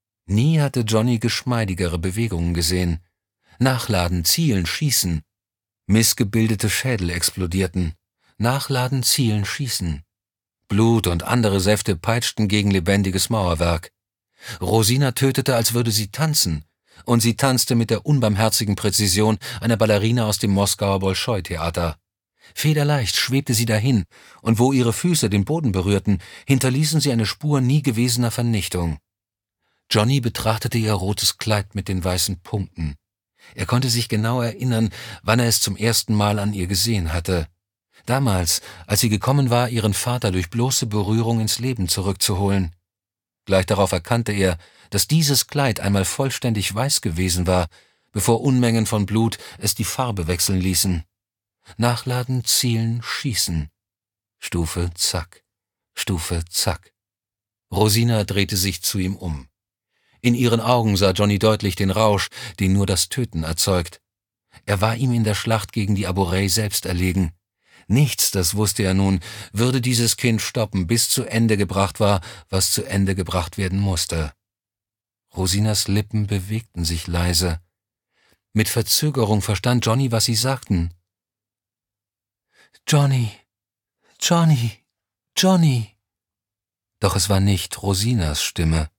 Speaker 2: Nie hatte Johnny geschmeidigere Bewegungen gesehen. Nachladen, zielen, schießen. Missgebildete Schädel explodierten. Nachladen, zielen, schießen. Blut und andere Säfte peitschten gegen lebendiges Mauerwerk. Rosina tötete, als würde sie tanzen. Und sie tanzte mit der unbarmherzigen Präzision einer Ballerina aus dem Moskauer Bolschoi-Theater. Federleicht schwebte sie dahin, und wo ihre Füße den Boden berührten, hinterließen sie eine Spur nie gewesener Vernichtung. Johnny betrachtete ihr rotes Kleid mit den weißen Punkten. Er konnte sich genau erinnern, wann er es zum ersten Mal an ihr gesehen hatte. Damals, als sie gekommen war, ihren Vater durch bloße Berührung ins Leben zurückzuholen. Gleich darauf erkannte er, dass dieses Kleid einmal vollständig weiß gewesen war, bevor Unmengen von Blut es die Farbe wechseln ließen. Nachladen, zielen, schießen. Stufe, zack. Stufe, zack. Rosina drehte sich zu ihm um. In ihren Augen sah Johnny deutlich den Rausch, den nur das Töten erzeugt. Er war ihm in der Schlacht gegen die Aborei selbst erlegen. Nichts, das wusste er nun, würde dieses Kind stoppen, bis zu Ende gebracht war, was zu Ende gebracht werden musste. Rosinas Lippen bewegten sich leise. Mit Verzögerung verstand Johnny, was sie sagten. »Johnny, Johnny, Johnny!« Doch es war nicht Rosinas Stimme.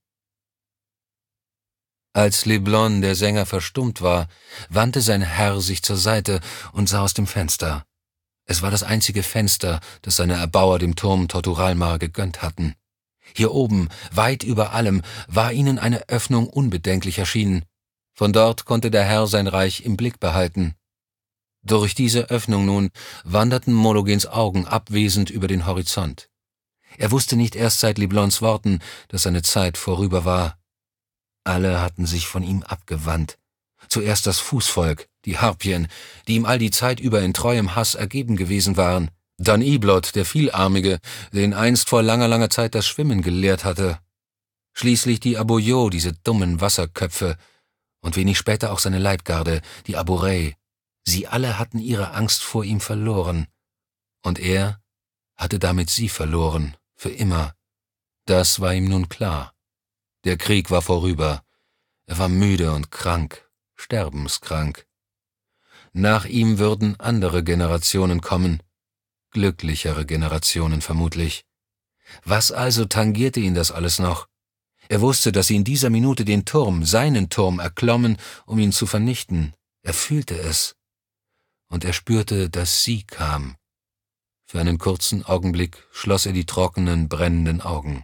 Speaker 2: Als Leblon, der Sänger, verstummt war, wandte sein Herr sich zur Seite und sah aus dem Fenster. Es war das einzige Fenster, das seine Erbauer dem Turm Torturalmar gegönnt hatten. Hier oben, weit über allem, war ihnen eine Öffnung unbedenklich erschienen. Von dort konnte der Herr sein Reich im Blick behalten. Durch diese Öffnung nun wanderten Mologens Augen abwesend über den Horizont. Er wusste nicht erst seit Leblons Worten, dass seine Zeit vorüber war. Alle hatten sich von ihm abgewandt. Zuerst das Fußvolk, die Harpyen, die ihm all die Zeit über in treuem Hass ergeben gewesen waren. Dann Iblot, der Vielarmige, den einst vor langer, langer Zeit das Schwimmen gelehrt hatte. Schließlich die Aboyaux, diese dummen Wasserköpfe. Und wenig später auch seine Leibgarde, die Aborei. Sie alle hatten ihre Angst vor ihm verloren. Und er hatte damit sie verloren, für immer. Das war ihm nun klar. Der Krieg war vorüber. Er war müde und krank, sterbenskrank. Nach ihm würden andere Generationen kommen, glücklichere Generationen vermutlich. Was also tangierte ihn das alles noch? Er wusste, dass sie in dieser Minute den Turm, seinen Turm, erklommen, um ihn zu vernichten. Er fühlte es. Und er spürte, dass sie kam. Für einen kurzen Augenblick schloss er die trockenen, brennenden Augen.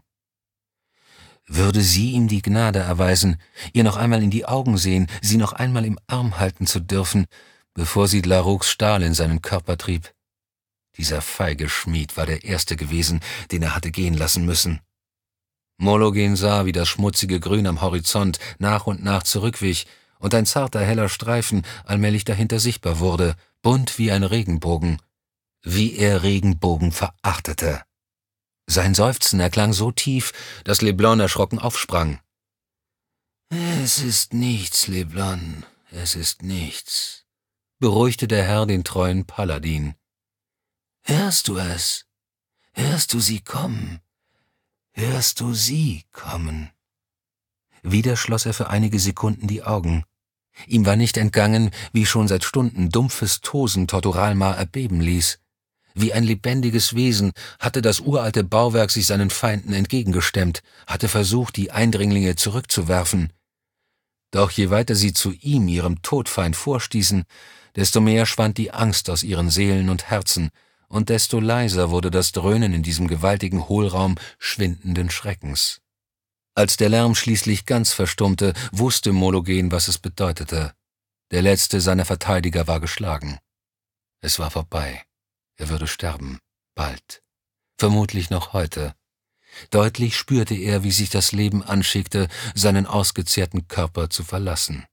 Speaker 2: Würde sie ihm die Gnade erweisen, ihr noch einmal in die Augen sehen, sie noch einmal im Arm halten zu dürfen, bevor sie Larougs Stahl in seinen Körper trieb? Dieser feige Schmied war der Erste gewesen, den er hatte gehen lassen müssen. Mologen sah, wie das schmutzige Grün am Horizont nach und nach zurückwich und ein zarter, heller Streifen allmählich dahinter sichtbar wurde, bunt wie ein Regenbogen. Wie er Regenbogen verachtete! Sein Seufzen erklang so tief, dass Leblon erschrocken aufsprang. »Es ist nichts, Leblon, es ist nichts. beruhigte der Herr den treuen Paladin. »Hörst du es? Hörst du sie kommen? Hörst du sie kommen?« Wieder schloss er für einige Sekunden die Augen. Ihm war nicht entgangen, wie schon seit Stunden dumpfes Tosen Torturalmar erbeben ließ. Wie ein lebendiges Wesen hatte das uralte Bauwerk sich seinen Feinden entgegengestemmt, hatte versucht, die Eindringlinge zurückzuwerfen. Doch je weiter sie zu ihm, ihrem Todfeind, vorstießen, desto mehr schwand die Angst aus ihren Seelen und Herzen, und desto leiser wurde das Dröhnen in diesem gewaltigen Hohlraum schwindenden Schreckens. Als der Lärm schließlich ganz verstummte, wusste Mologen, was es bedeutete. Der letzte seiner Verteidiger war geschlagen. Es war vorbei. Er würde sterben. Bald. Vermutlich noch heute. Deutlich spürte er, wie sich das Leben anschickte, seinen ausgezehrten Körper zu verlassen.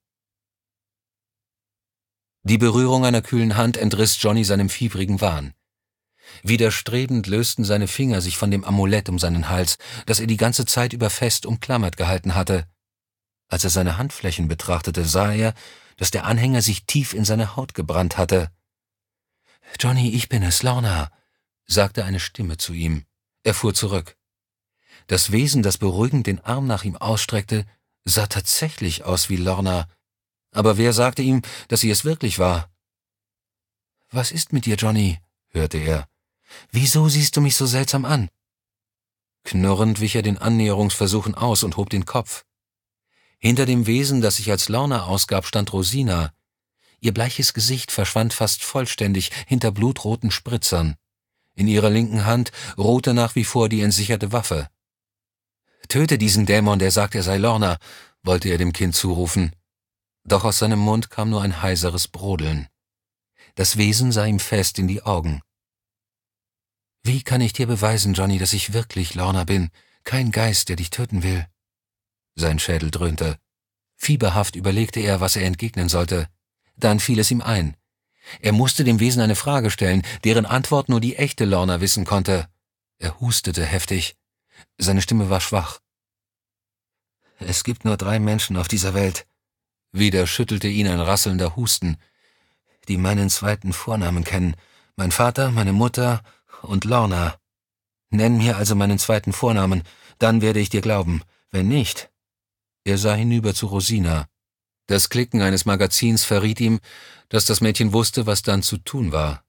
Speaker 2: Die Berührung einer kühlen Hand entriss Johnny seinem fiebrigen Wahn. Widerstrebend lösten seine Finger sich von dem Amulett um seinen Hals, das er die ganze Zeit über fest umklammert gehalten hatte. Als er seine Handflächen betrachtete, sah er, dass der Anhänger sich tief in seine Haut gebrannt hatte. »Johnny, ich bin es, Lorna«, sagte eine Stimme zu ihm. Er fuhr zurück. Das Wesen, das beruhigend den Arm nach ihm ausstreckte, sah tatsächlich aus wie Lorna. Aber wer sagte ihm, dass sie es wirklich war? »Was ist mit dir, Johnny?« hörte er. »Wieso siehst du mich so seltsam an?« Knurrend wich er den Annäherungsversuchen aus und hob den Kopf. Hinter dem Wesen, das sich als Lorna ausgab, stand Rosina. Ihr bleiches Gesicht verschwand fast vollständig hinter blutroten Spritzern. In ihrer linken Hand ruhte nach wie vor die entsicherte Waffe. »Töte diesen Dämon, der sagt, er sei Lorna«, wollte er dem Kind zurufen. Doch aus seinem Mund kam nur ein heiseres Brodeln. Das Wesen sah ihm fest in die Augen. »Wie kann ich dir beweisen, Johnny, dass ich wirklich Lorna bin, kein Geist, der dich töten will?« Sein Schädel dröhnte. Fieberhaft überlegte er, was er entgegnen sollte. Dann fiel es ihm ein. Er musste dem Wesen eine Frage stellen, deren Antwort nur die echte Lorna wissen konnte. Er hustete heftig. Seine Stimme war schwach. »Es gibt nur drei Menschen auf dieser Welt«, wieder schüttelte ihn ein rasselnder Husten, »die meinen zweiten Vornamen kennen. Mein Vater, meine Mutter und Lorna. Nenn mir also meinen zweiten Vornamen, dann werde ich dir glauben. Wenn nicht...« Er sah hinüber zu Rosina. Das Klicken eines Magazins verriet ihm, dass das Mädchen wusste, was dann zu tun war.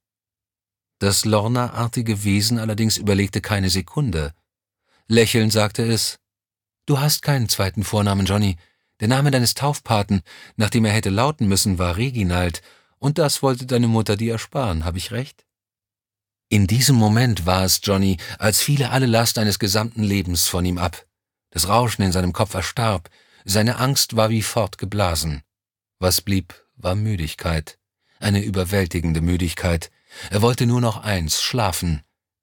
Speaker 2: Das Lorna-artige Wesen allerdings überlegte keine Sekunde. Lächelnd sagte es, »Du hast keinen zweiten Vornamen, Johnny. Der Name deines Taufpaten, nach dem er hätte lauten müssen, war Reginald, und das wollte deine Mutter dir ersparen, habe ich recht?« In diesem Moment war es Johnny, als fiele alle Last eines gesamten Lebens von ihm ab. Das Rauschen in seinem Kopf erstarb, seine Angst war wie fortgeblasen. Was blieb, war Müdigkeit, eine überwältigende Müdigkeit. Er wollte nur noch eins, schlafen.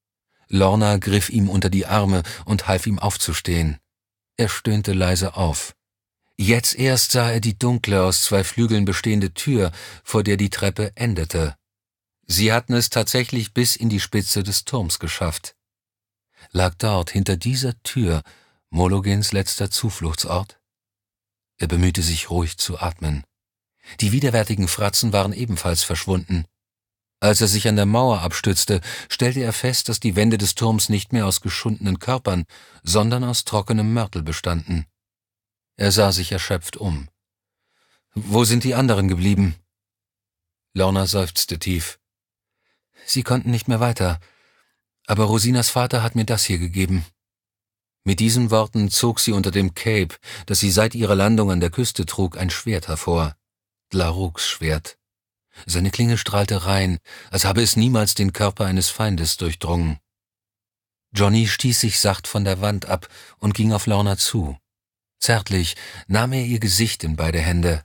Speaker 2: Lorna griff ihm unter die Arme und half ihm aufzustehen. Er stöhnte leise auf. Jetzt erst sah er die dunkle, aus zwei Flügeln bestehende Tür, vor der die Treppe endete. Sie hatten es tatsächlich bis in die Spitze des Turms geschafft. Lag dort, hinter dieser Tür, Mologens letzter Zufluchtsort? Er bemühte sich, ruhig zu atmen. Die widerwärtigen Fratzen waren ebenfalls verschwunden. Als er sich an der Mauer abstützte, stellte er fest, dass die Wände des Turms nicht mehr aus geschundenen Körpern, sondern aus trockenem Mörtel bestanden. Er sah sich erschöpft um. »Wo sind die anderen geblieben?« Lorna seufzte tief. »Sie konnten nicht mehr weiter, aber Rosinas Vater hat mir das hier gegeben.« Mit diesen Worten zog sie unter dem Cape, das sie seit ihrer Landung an der Küste trug, ein Schwert hervor. Dlaruks Schwert. Seine Klinge strahlte rein, als habe es niemals den Körper eines Feindes durchdrungen. Johnny stieß sich sacht von der Wand ab und ging auf Lorna zu. Zärtlich nahm er ihr Gesicht in beide Hände.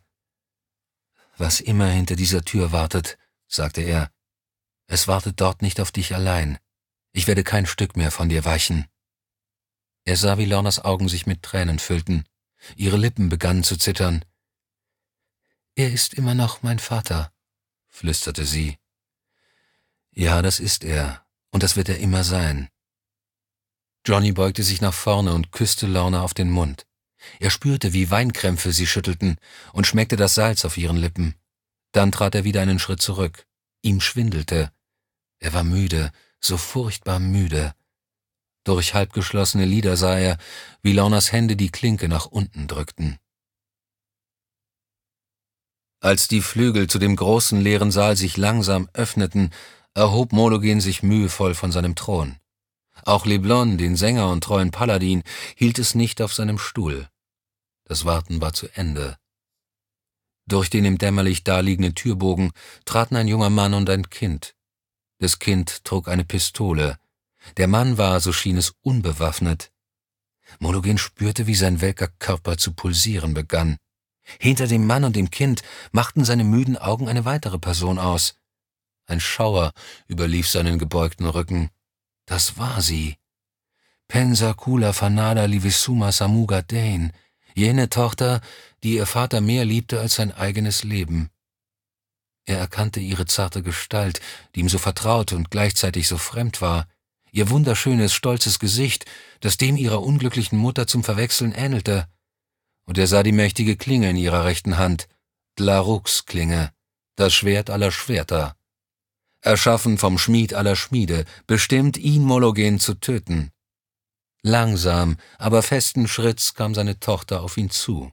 Speaker 2: »Was immer hinter dieser Tür wartet«, sagte er, »es wartet dort nicht auf dich allein. Ich werde kein Stück mehr von dir weichen.« Er sah, wie Lornas Augen sich mit Tränen füllten. Ihre Lippen begannen zu zittern. »Er ist immer noch mein Vater«, flüsterte sie. »Ja, das ist er, und das wird er immer sein.« Johnny beugte sich nach vorne und küsste Lorna auf den Mund. Er spürte, wie Weinkrämpfe sie schüttelten, und schmeckte das Salz auf ihren Lippen. Dann trat er wieder einen Schritt zurück. Ihm schwindelte. Er war müde, so furchtbar müde. Durch halbgeschlossene Lider sah er, wie Lornas Hände die Klinke nach unten drückten. Als die Flügel zu dem großen leeren Saal sich langsam öffneten, erhob Mologen sich mühevoll von seinem Thron. Auch Leblon, den Sänger und treuen Paladin, hielt es nicht auf seinem Stuhl. Das Warten war zu Ende. Durch den im Dämmerlicht daliegenden Türbogen traten ein junger Mann und ein Kind. Das Kind trug eine Pistole. Der Mann war, so schien es, unbewaffnet. Mologen spürte, wie sein welker Körper zu pulsieren begann. Hinter dem Mann und dem Kind machten seine müden Augen eine weitere Person aus. Ein Schauer überlief seinen gebeugten Rücken. Das war sie. Pensacula Fanada Livissuma Samuga Dane, jene Tochter, die ihr Vater mehr liebte als sein eigenes Leben. Er erkannte ihre zarte Gestalt, die ihm so vertraut und gleichzeitig so fremd war, ihr wunderschönes, stolzes Gesicht, das dem ihrer unglücklichen Mutter zum Verwechseln ähnelte. Und er sah die mächtige Klinge in ihrer rechten Hand, Dlaruks Klinge, das Schwert aller Schwerter. Erschaffen vom Schmied aller Schmiede, bestimmt, ihn Mologen zu töten. Langsam, aber festen Schritts kam seine Tochter auf ihn zu.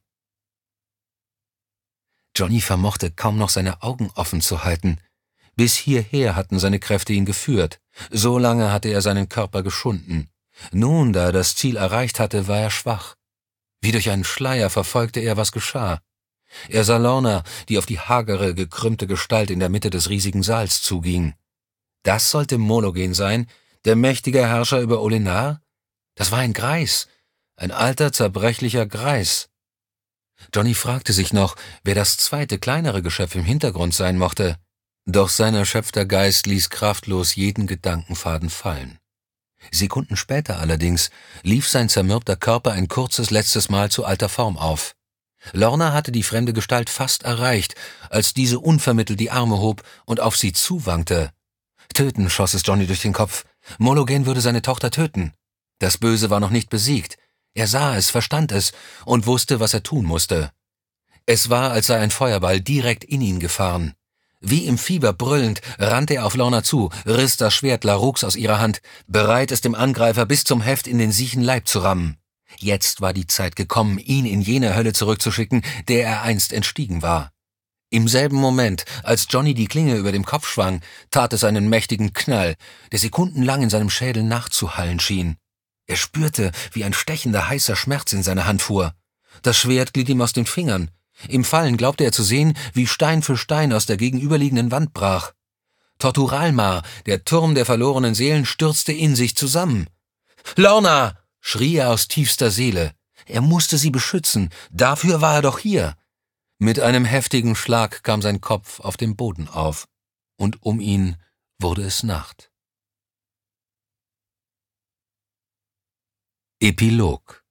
Speaker 2: Johnny vermochte kaum noch seine Augen offen zu halten. Bis hierher hatten seine Kräfte ihn geführt. So lange hatte er seinen Körper geschunden. Nun, da er das Ziel erreicht hatte, war er schwach. Wie durch einen Schleier verfolgte er, was geschah. Er sah Lorna, die auf die hagere, gekrümmte Gestalt in der Mitte des riesigen Saals zuging. Das sollte Mologen sein, der mächtige Herrscher über Olinar? Das war ein Greis, ein alter, zerbrechlicher Greis. Johnny fragte sich noch, wer das zweite, kleinere Geschöpf im Hintergrund sein mochte. Doch sein erschöpfter Geist ließ kraftlos jeden Gedankenfaden fallen. Sekunden später allerdings lief sein zermürbter Körper ein kurzes letztes Mal zu alter Form auf. Lorna hatte die fremde Gestalt fast erreicht, als diese unvermittelt die Arme hob und auf sie zuwankte. Töten, schoss es Johnny durch den Kopf. Mologen würde seine Tochter töten. Das Böse war noch nicht besiegt. Er sah es, verstand es und wusste, was er tun musste. Es war, als sei ein Feuerball direkt in ihn gefahren. Wie im Fieber brüllend rannte er auf Lorna zu, riss das Schwert Dlaruks aus ihrer Hand, bereit, es dem Angreifer bis zum Heft in den siechen Leib zu rammen. Jetzt war die Zeit gekommen, ihn in jene Hölle zurückzuschicken, der er einst entstiegen war. Im selben Moment, als Johnny die Klinge über dem Kopf schwang, tat es einen mächtigen Knall, der sekundenlang in seinem Schädel nachzuhallen schien. Er spürte, wie ein stechender, heißer Schmerz in seine Hand fuhr. Das Schwert glitt ihm aus den Fingern. Im Fallen glaubte er zu sehen, wie Stein für Stein aus der gegenüberliegenden Wand brach. Torturalmar, der Turm der verlorenen Seelen, stürzte in sich zusammen. »Lorna!« schrie er aus tiefster Seele. Er musste sie beschützen, dafür war er doch hier. Mit einem heftigen Schlag kam sein Kopf auf dem Boden auf, und um ihn wurde es Nacht. Epilog.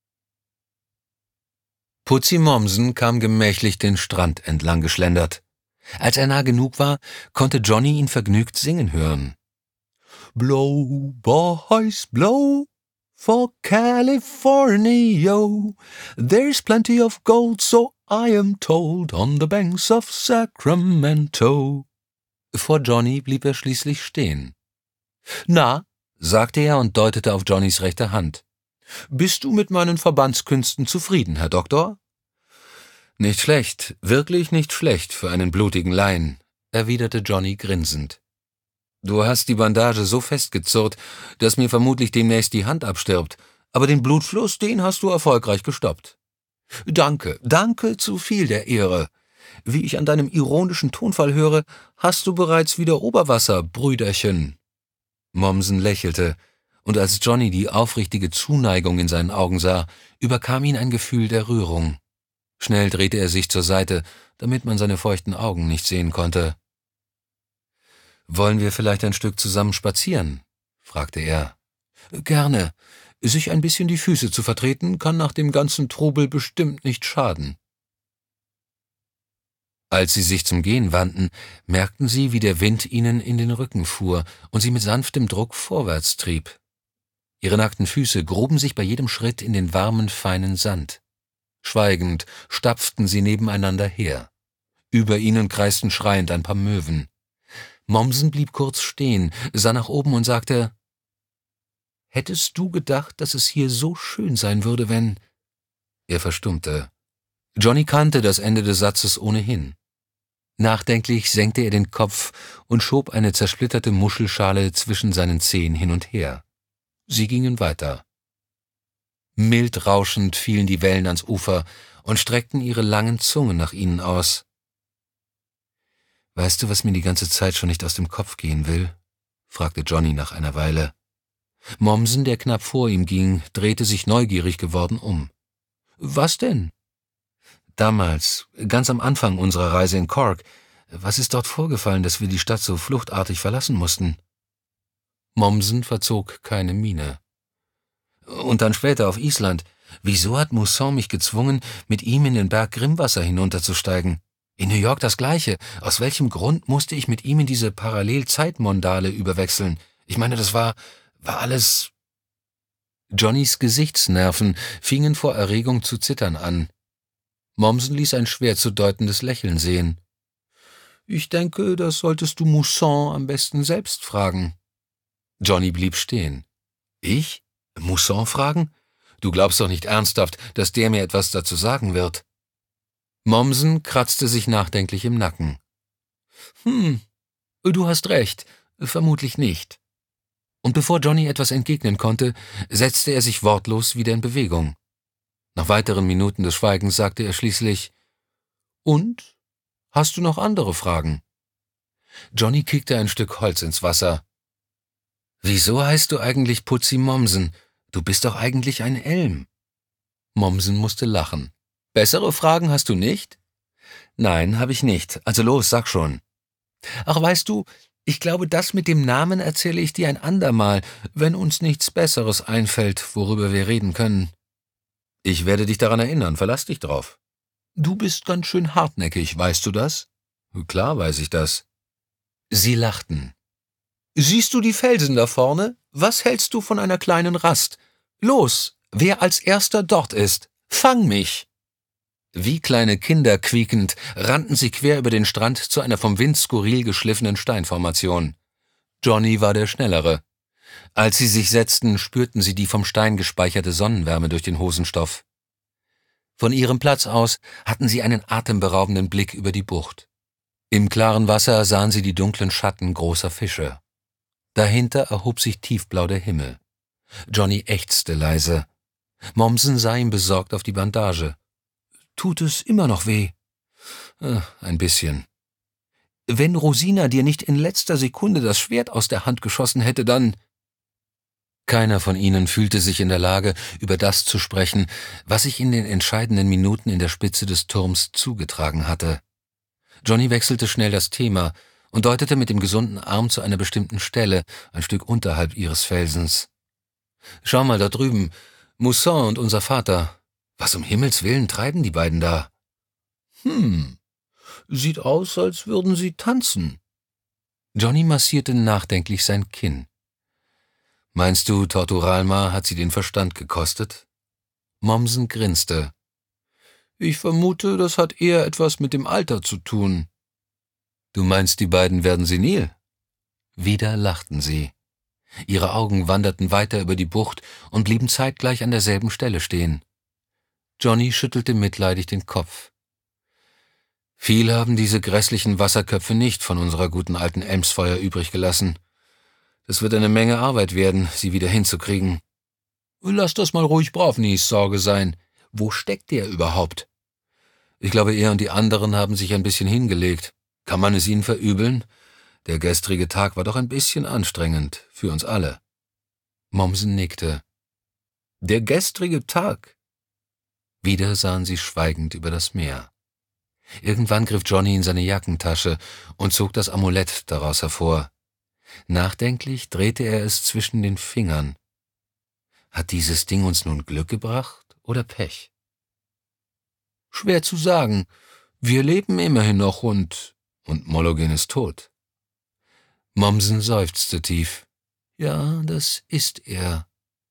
Speaker 2: Putzi Mommsen kam gemächlich den Strand entlang geschlendert. Als er nah genug war, konnte Johnny ihn vergnügt singen hören. Blow, boys, blow, for California, there's plenty of gold, so I am told, on the banks of Sacramento. Vor Johnny blieb er schließlich stehen. »Na«, sagte er und deutete auf Johnnys rechte Hand. »Bist du mit meinen Verbandskünsten zufrieden, Herr Doktor?« »Nicht schlecht, wirklich nicht schlecht für einen blutigen Laien«, erwiderte Johnny grinsend. »Du hast die Bandage so festgezurrt, dass mir vermutlich demnächst die Hand abstirbt, aber den Blutfluss, den hast du erfolgreich gestoppt.« »Danke, danke, zu viel der Ehre. Wie ich an deinem ironischen Tonfall höre, hast du bereits wieder Oberwasser, Brüderchen.« Mommsen lächelte, und als Johnny die aufrichtige Zuneigung in seinen Augen sah, überkam ihn ein Gefühl der Rührung. Schnell drehte er sich zur Seite, damit man seine feuchten Augen nicht sehen konnte. »Wollen wir vielleicht ein Stück zusammen spazieren?« fragte er. »Gerne. Sich ein bisschen die Füße zu vertreten, kann nach dem ganzen Trubel bestimmt nicht schaden.« Als sie sich zum Gehen wandten, merkten sie, wie der Wind ihnen in den Rücken fuhr und sie mit sanftem Druck vorwärts trieb. Ihre nackten Füße gruben sich bei jedem Schritt in den warmen, feinen Sand. Schweigend stapften sie nebeneinander her. Über ihnen kreisten schreiend ein paar Möwen. Mommsen blieb kurz stehen, sah nach oben und sagte: »Hättest du gedacht, dass es hier so schön sein würde, wenn…« Er verstummte. Johnny kannte das Ende des Satzes ohnehin. Nachdenklich senkte er den Kopf und schob eine zersplitterte Muschelschale zwischen seinen Zehen hin und her. Sie gingen weiter. Mild rauschend fielen die Wellen ans Ufer und streckten ihre langen Zungen nach ihnen aus. »Weißt du, was mir die ganze Zeit schon nicht aus dem Kopf gehen will?« fragte Johnny nach einer Weile. Mommsen, der knapp vor ihm ging, drehte sich neugierig geworden um. »Was denn?« »Damals, ganz am Anfang unserer Reise in Cork, was ist dort vorgefallen, dass wir die Stadt so fluchtartig verlassen mussten?« Mommsen verzog keine Miene. »Und dann später auf Island. Wieso hat Mousson mich gezwungen, mit ihm in den Berg Grimwasser hinunterzusteigen? In New York das Gleiche. Aus welchem Grund musste ich mit ihm in diese Parallelzeitmondale überwechseln? Ich meine, das war, war alles…« Johnnys Gesichtsnerven fingen vor Erregung zu zittern an. Mommsen ließ ein schwer zu deutendes Lächeln sehen. »Ich denke, das solltest du Mousson am besten selbst fragen.« Johnny blieb stehen. »Ich? Mousson fragen? Du glaubst doch nicht ernsthaft, dass der mir etwas dazu sagen wird?« Mommsen kratzte sich nachdenklich im Nacken. »Hm, du hast recht, vermutlich nicht.« Und bevor Johnny etwas entgegnen konnte, setzte er sich wortlos wieder in Bewegung. Nach weiteren Minuten des Schweigens sagte er schließlich: »Und? Hast du noch andere Fragen?« Johnny kickte ein Stück Holz ins Wasser. »Wieso heißt du eigentlich Putzi Mommsen? Du bist doch eigentlich ein Elm.« Mommsen musste lachen. »Bessere Fragen hast du nicht?« »Nein, habe ich nicht. Also los, sag schon.« »Ach, weißt du, ich glaube, das mit dem Namen erzähle ich dir ein andermal, wenn uns nichts Besseres einfällt, worüber wir reden können.« »Ich werde dich daran erinnern, verlass dich drauf.« »Du bist ganz schön hartnäckig, weißt du das?« »Klar weiß ich das.« Sie lachten. »Siehst du die Felsen da vorne? Was hältst du von einer kleinen Rast? Los, wer als erster dort ist, fang mich!« Wie kleine Kinder quiekend rannten sie quer über den Strand zu einer vom Wind skurril geschliffenen Steinformation. Johnny war der Schnellere. Als sie sich setzten, spürten sie die vom Stein gespeicherte Sonnenwärme durch den Hosenstoff. Von ihrem Platz aus hatten sie einen atemberaubenden Blick über die Bucht. Im klaren Wasser sahen sie die dunklen Schatten großer Fische. Dahinter erhob sich tiefblau der Himmel. Johnny ächzte leise. Mommsen sah ihm besorgt auf die Bandage. »Tut es immer noch weh?« äh, »Ein bisschen.« »Wenn Rosina dir nicht in letzter Sekunde das Schwert aus der Hand geschossen hätte, dann…« Keiner von ihnen fühlte sich in der Lage, über das zu sprechen, was sich in den entscheidenden Minuten in der Spitze des Turms zugetragen hatte. Johnny wechselte schnell das Thema und deutete mit dem gesunden Arm zu einer bestimmten Stelle, ein Stück unterhalb ihres Felsens. »Schau mal da drüben, Mousson und unser Vater. Was um Himmels Willen treiben die beiden da?« »Hm, sieht aus, als würden sie tanzen.« Johnny massierte nachdenklich sein Kinn. »Meinst du, Torturalma hat sie den Verstand gekostet?« Mommsen grinste. »Ich vermute, das hat eher etwas mit dem Alter zu tun.« »Du meinst, die beiden werden senil?« Wieder lachten sie. Ihre Augen wanderten weiter über die Bucht und blieben zeitgleich an derselben Stelle stehen. Johnny schüttelte mitleidig den Kopf. »Viel haben diese grässlichen Wasserköpfe nicht von unserer guten alten Elmsfeuer übrig gelassen. Es wird eine Menge Arbeit werden, sie wieder hinzukriegen.« »Lass das mal ruhig Bravnis Sorge sein. Wo steckt der überhaupt?« »Ich glaube, er und die anderen haben sich ein bisschen hingelegt. Kann man es ihnen verübeln? Der gestrige Tag war doch ein bisschen anstrengend, für uns alle.« Mommsen nickte. »Der gestrige Tag?« Wieder sahen sie schweigend über das Meer. Irgendwann griff Johnny in seine Jackentasche und zog das Amulett daraus hervor. Nachdenklich drehte er es zwischen den Fingern. Hat dieses Ding uns nun Glück gebracht oder Pech? »Schwer zu sagen. Wir leben immerhin noch und… und Mologen ist tot.« Mommsen seufzte tief. »Ja, das ist er.«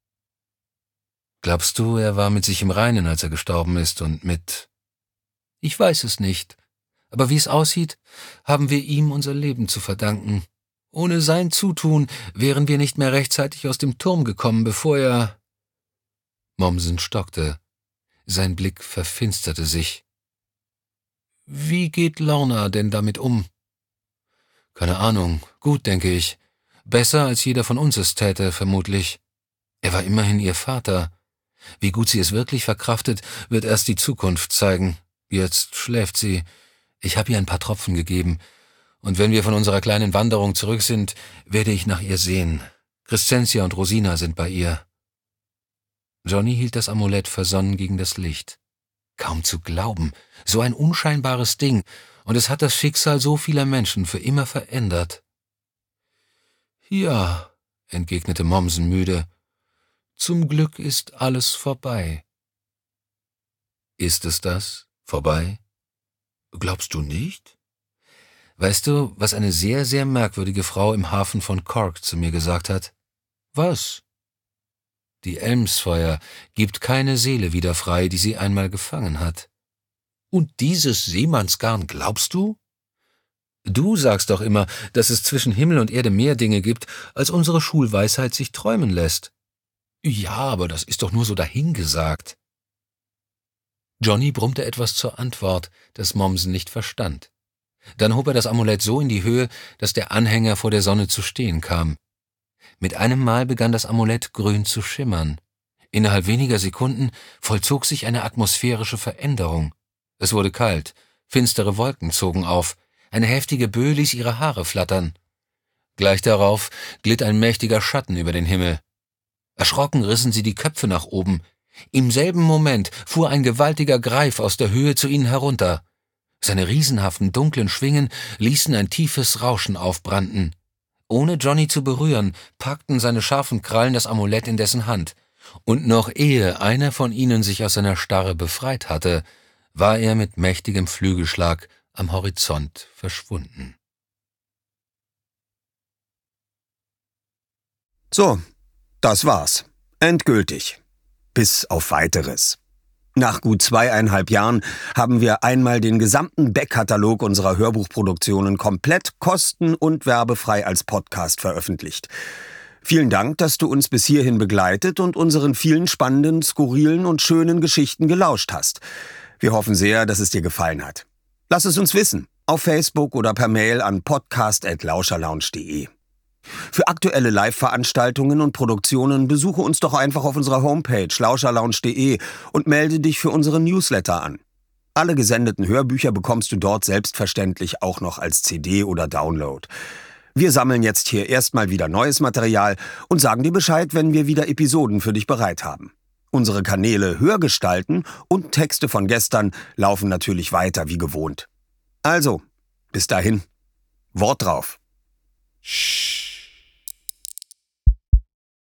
Speaker 2: »Glaubst du, er war mit sich im Reinen, als er gestorben ist und mit…« »Ich weiß es nicht. Aber wie es aussieht, haben wir ihm unser Leben zu verdanken. Ohne sein Zutun wären wir nicht mehr rechtzeitig aus dem Turm gekommen, bevor er... Mommsen stockte. Sein Blick verfinsterte sich. »Wie geht Lorna denn damit um?« »Keine Ahnung. Gut, denke ich. Besser, als jeder von uns es täte, vermutlich. Er war immerhin ihr Vater. Wie gut sie es wirklich verkraftet, wird erst die Zukunft zeigen. Jetzt schläft sie. Ich habe ihr ein paar Tropfen gegeben. Und wenn wir von unserer kleinen Wanderung zurück sind, werde ich nach ihr sehen. Crescentia und Rosina sind bei ihr.« Johnny hielt das Amulett versonnen gegen das Licht. Kaum zu glauben, so ein unscheinbares Ding, und es hat das Schicksal so vieler Menschen für immer verändert. »Ja«, entgegnete Mommsen müde, »zum Glück ist alles vorbei.« »Ist es das? Vorbei? Glaubst du nicht?« »Weißt du, was eine sehr, sehr merkwürdige Frau im Hafen von Cork zu mir gesagt hat?« »Was?« »Die Elmsfeuer gibt keine Seele wieder frei, die sie einmal gefangen hat.« »Und dieses Seemannsgarn glaubst du?« »Du sagst doch immer, dass es zwischen Himmel und Erde mehr Dinge gibt, als unsere Schulweisheit sich träumen lässt.« »Ja, aber das ist doch nur so dahingesagt.« Johnny brummte etwas zur Antwort, das Mommsen nicht verstand. Dann hob er das Amulett so in die Höhe, dass der Anhänger vor der Sonne zu stehen kam. Mit einem Mal begann das Amulett grün zu schimmern. Innerhalb weniger Sekunden vollzog sich eine atmosphärische Veränderung. Es wurde kalt, finstere Wolken zogen auf, eine heftige Böe ließ ihre Haare flattern. Gleich darauf glitt ein mächtiger Schatten über den Himmel. Erschrocken rissen sie die Köpfe nach oben. Im selben Moment fuhr ein gewaltiger Greif aus der Höhe zu ihnen herunter. Seine riesenhaften dunklen Schwingen ließen ein tiefes Rauschen aufbranden. Ohne Johnny zu berühren, packten seine scharfen Krallen das Amulett in dessen Hand. Und noch ehe einer von ihnen sich aus seiner Starre befreit hatte, war er mit mächtigem Flügelschlag am Horizont verschwunden.
Speaker 1: So, das war's. Endgültig. Bis auf Weiteres. Nach gut zweieinhalb Jahren haben wir einmal den gesamten Backkatalog unserer Hörbuchproduktionen komplett kosten- und werbefrei als Podcast veröffentlicht. Vielen Dank, dass du uns bis hierhin begleitet und unseren vielen spannenden, skurrilen und schönen Geschichten gelauscht hast. Wir hoffen sehr, dass es dir gefallen hat. Lass es uns wissen, auf Facebook oder per Mail an podcast at lauscherlounge punkt de. Für aktuelle Live-Veranstaltungen und Produktionen besuche uns doch einfach auf unserer Homepage lauscherlounge punkt de und melde dich für unseren Newsletter an. Alle gesendeten Hörbücher bekommst du dort selbstverständlich auch noch als C D oder Download. Wir sammeln jetzt hier erstmal wieder neues Material und sagen dir Bescheid, wenn wir wieder Episoden für dich bereit haben. Unsere Kanäle Hörgestalten und Texte von gestern laufen natürlich weiter wie gewohnt. Also, bis dahin. Wort drauf. Shh.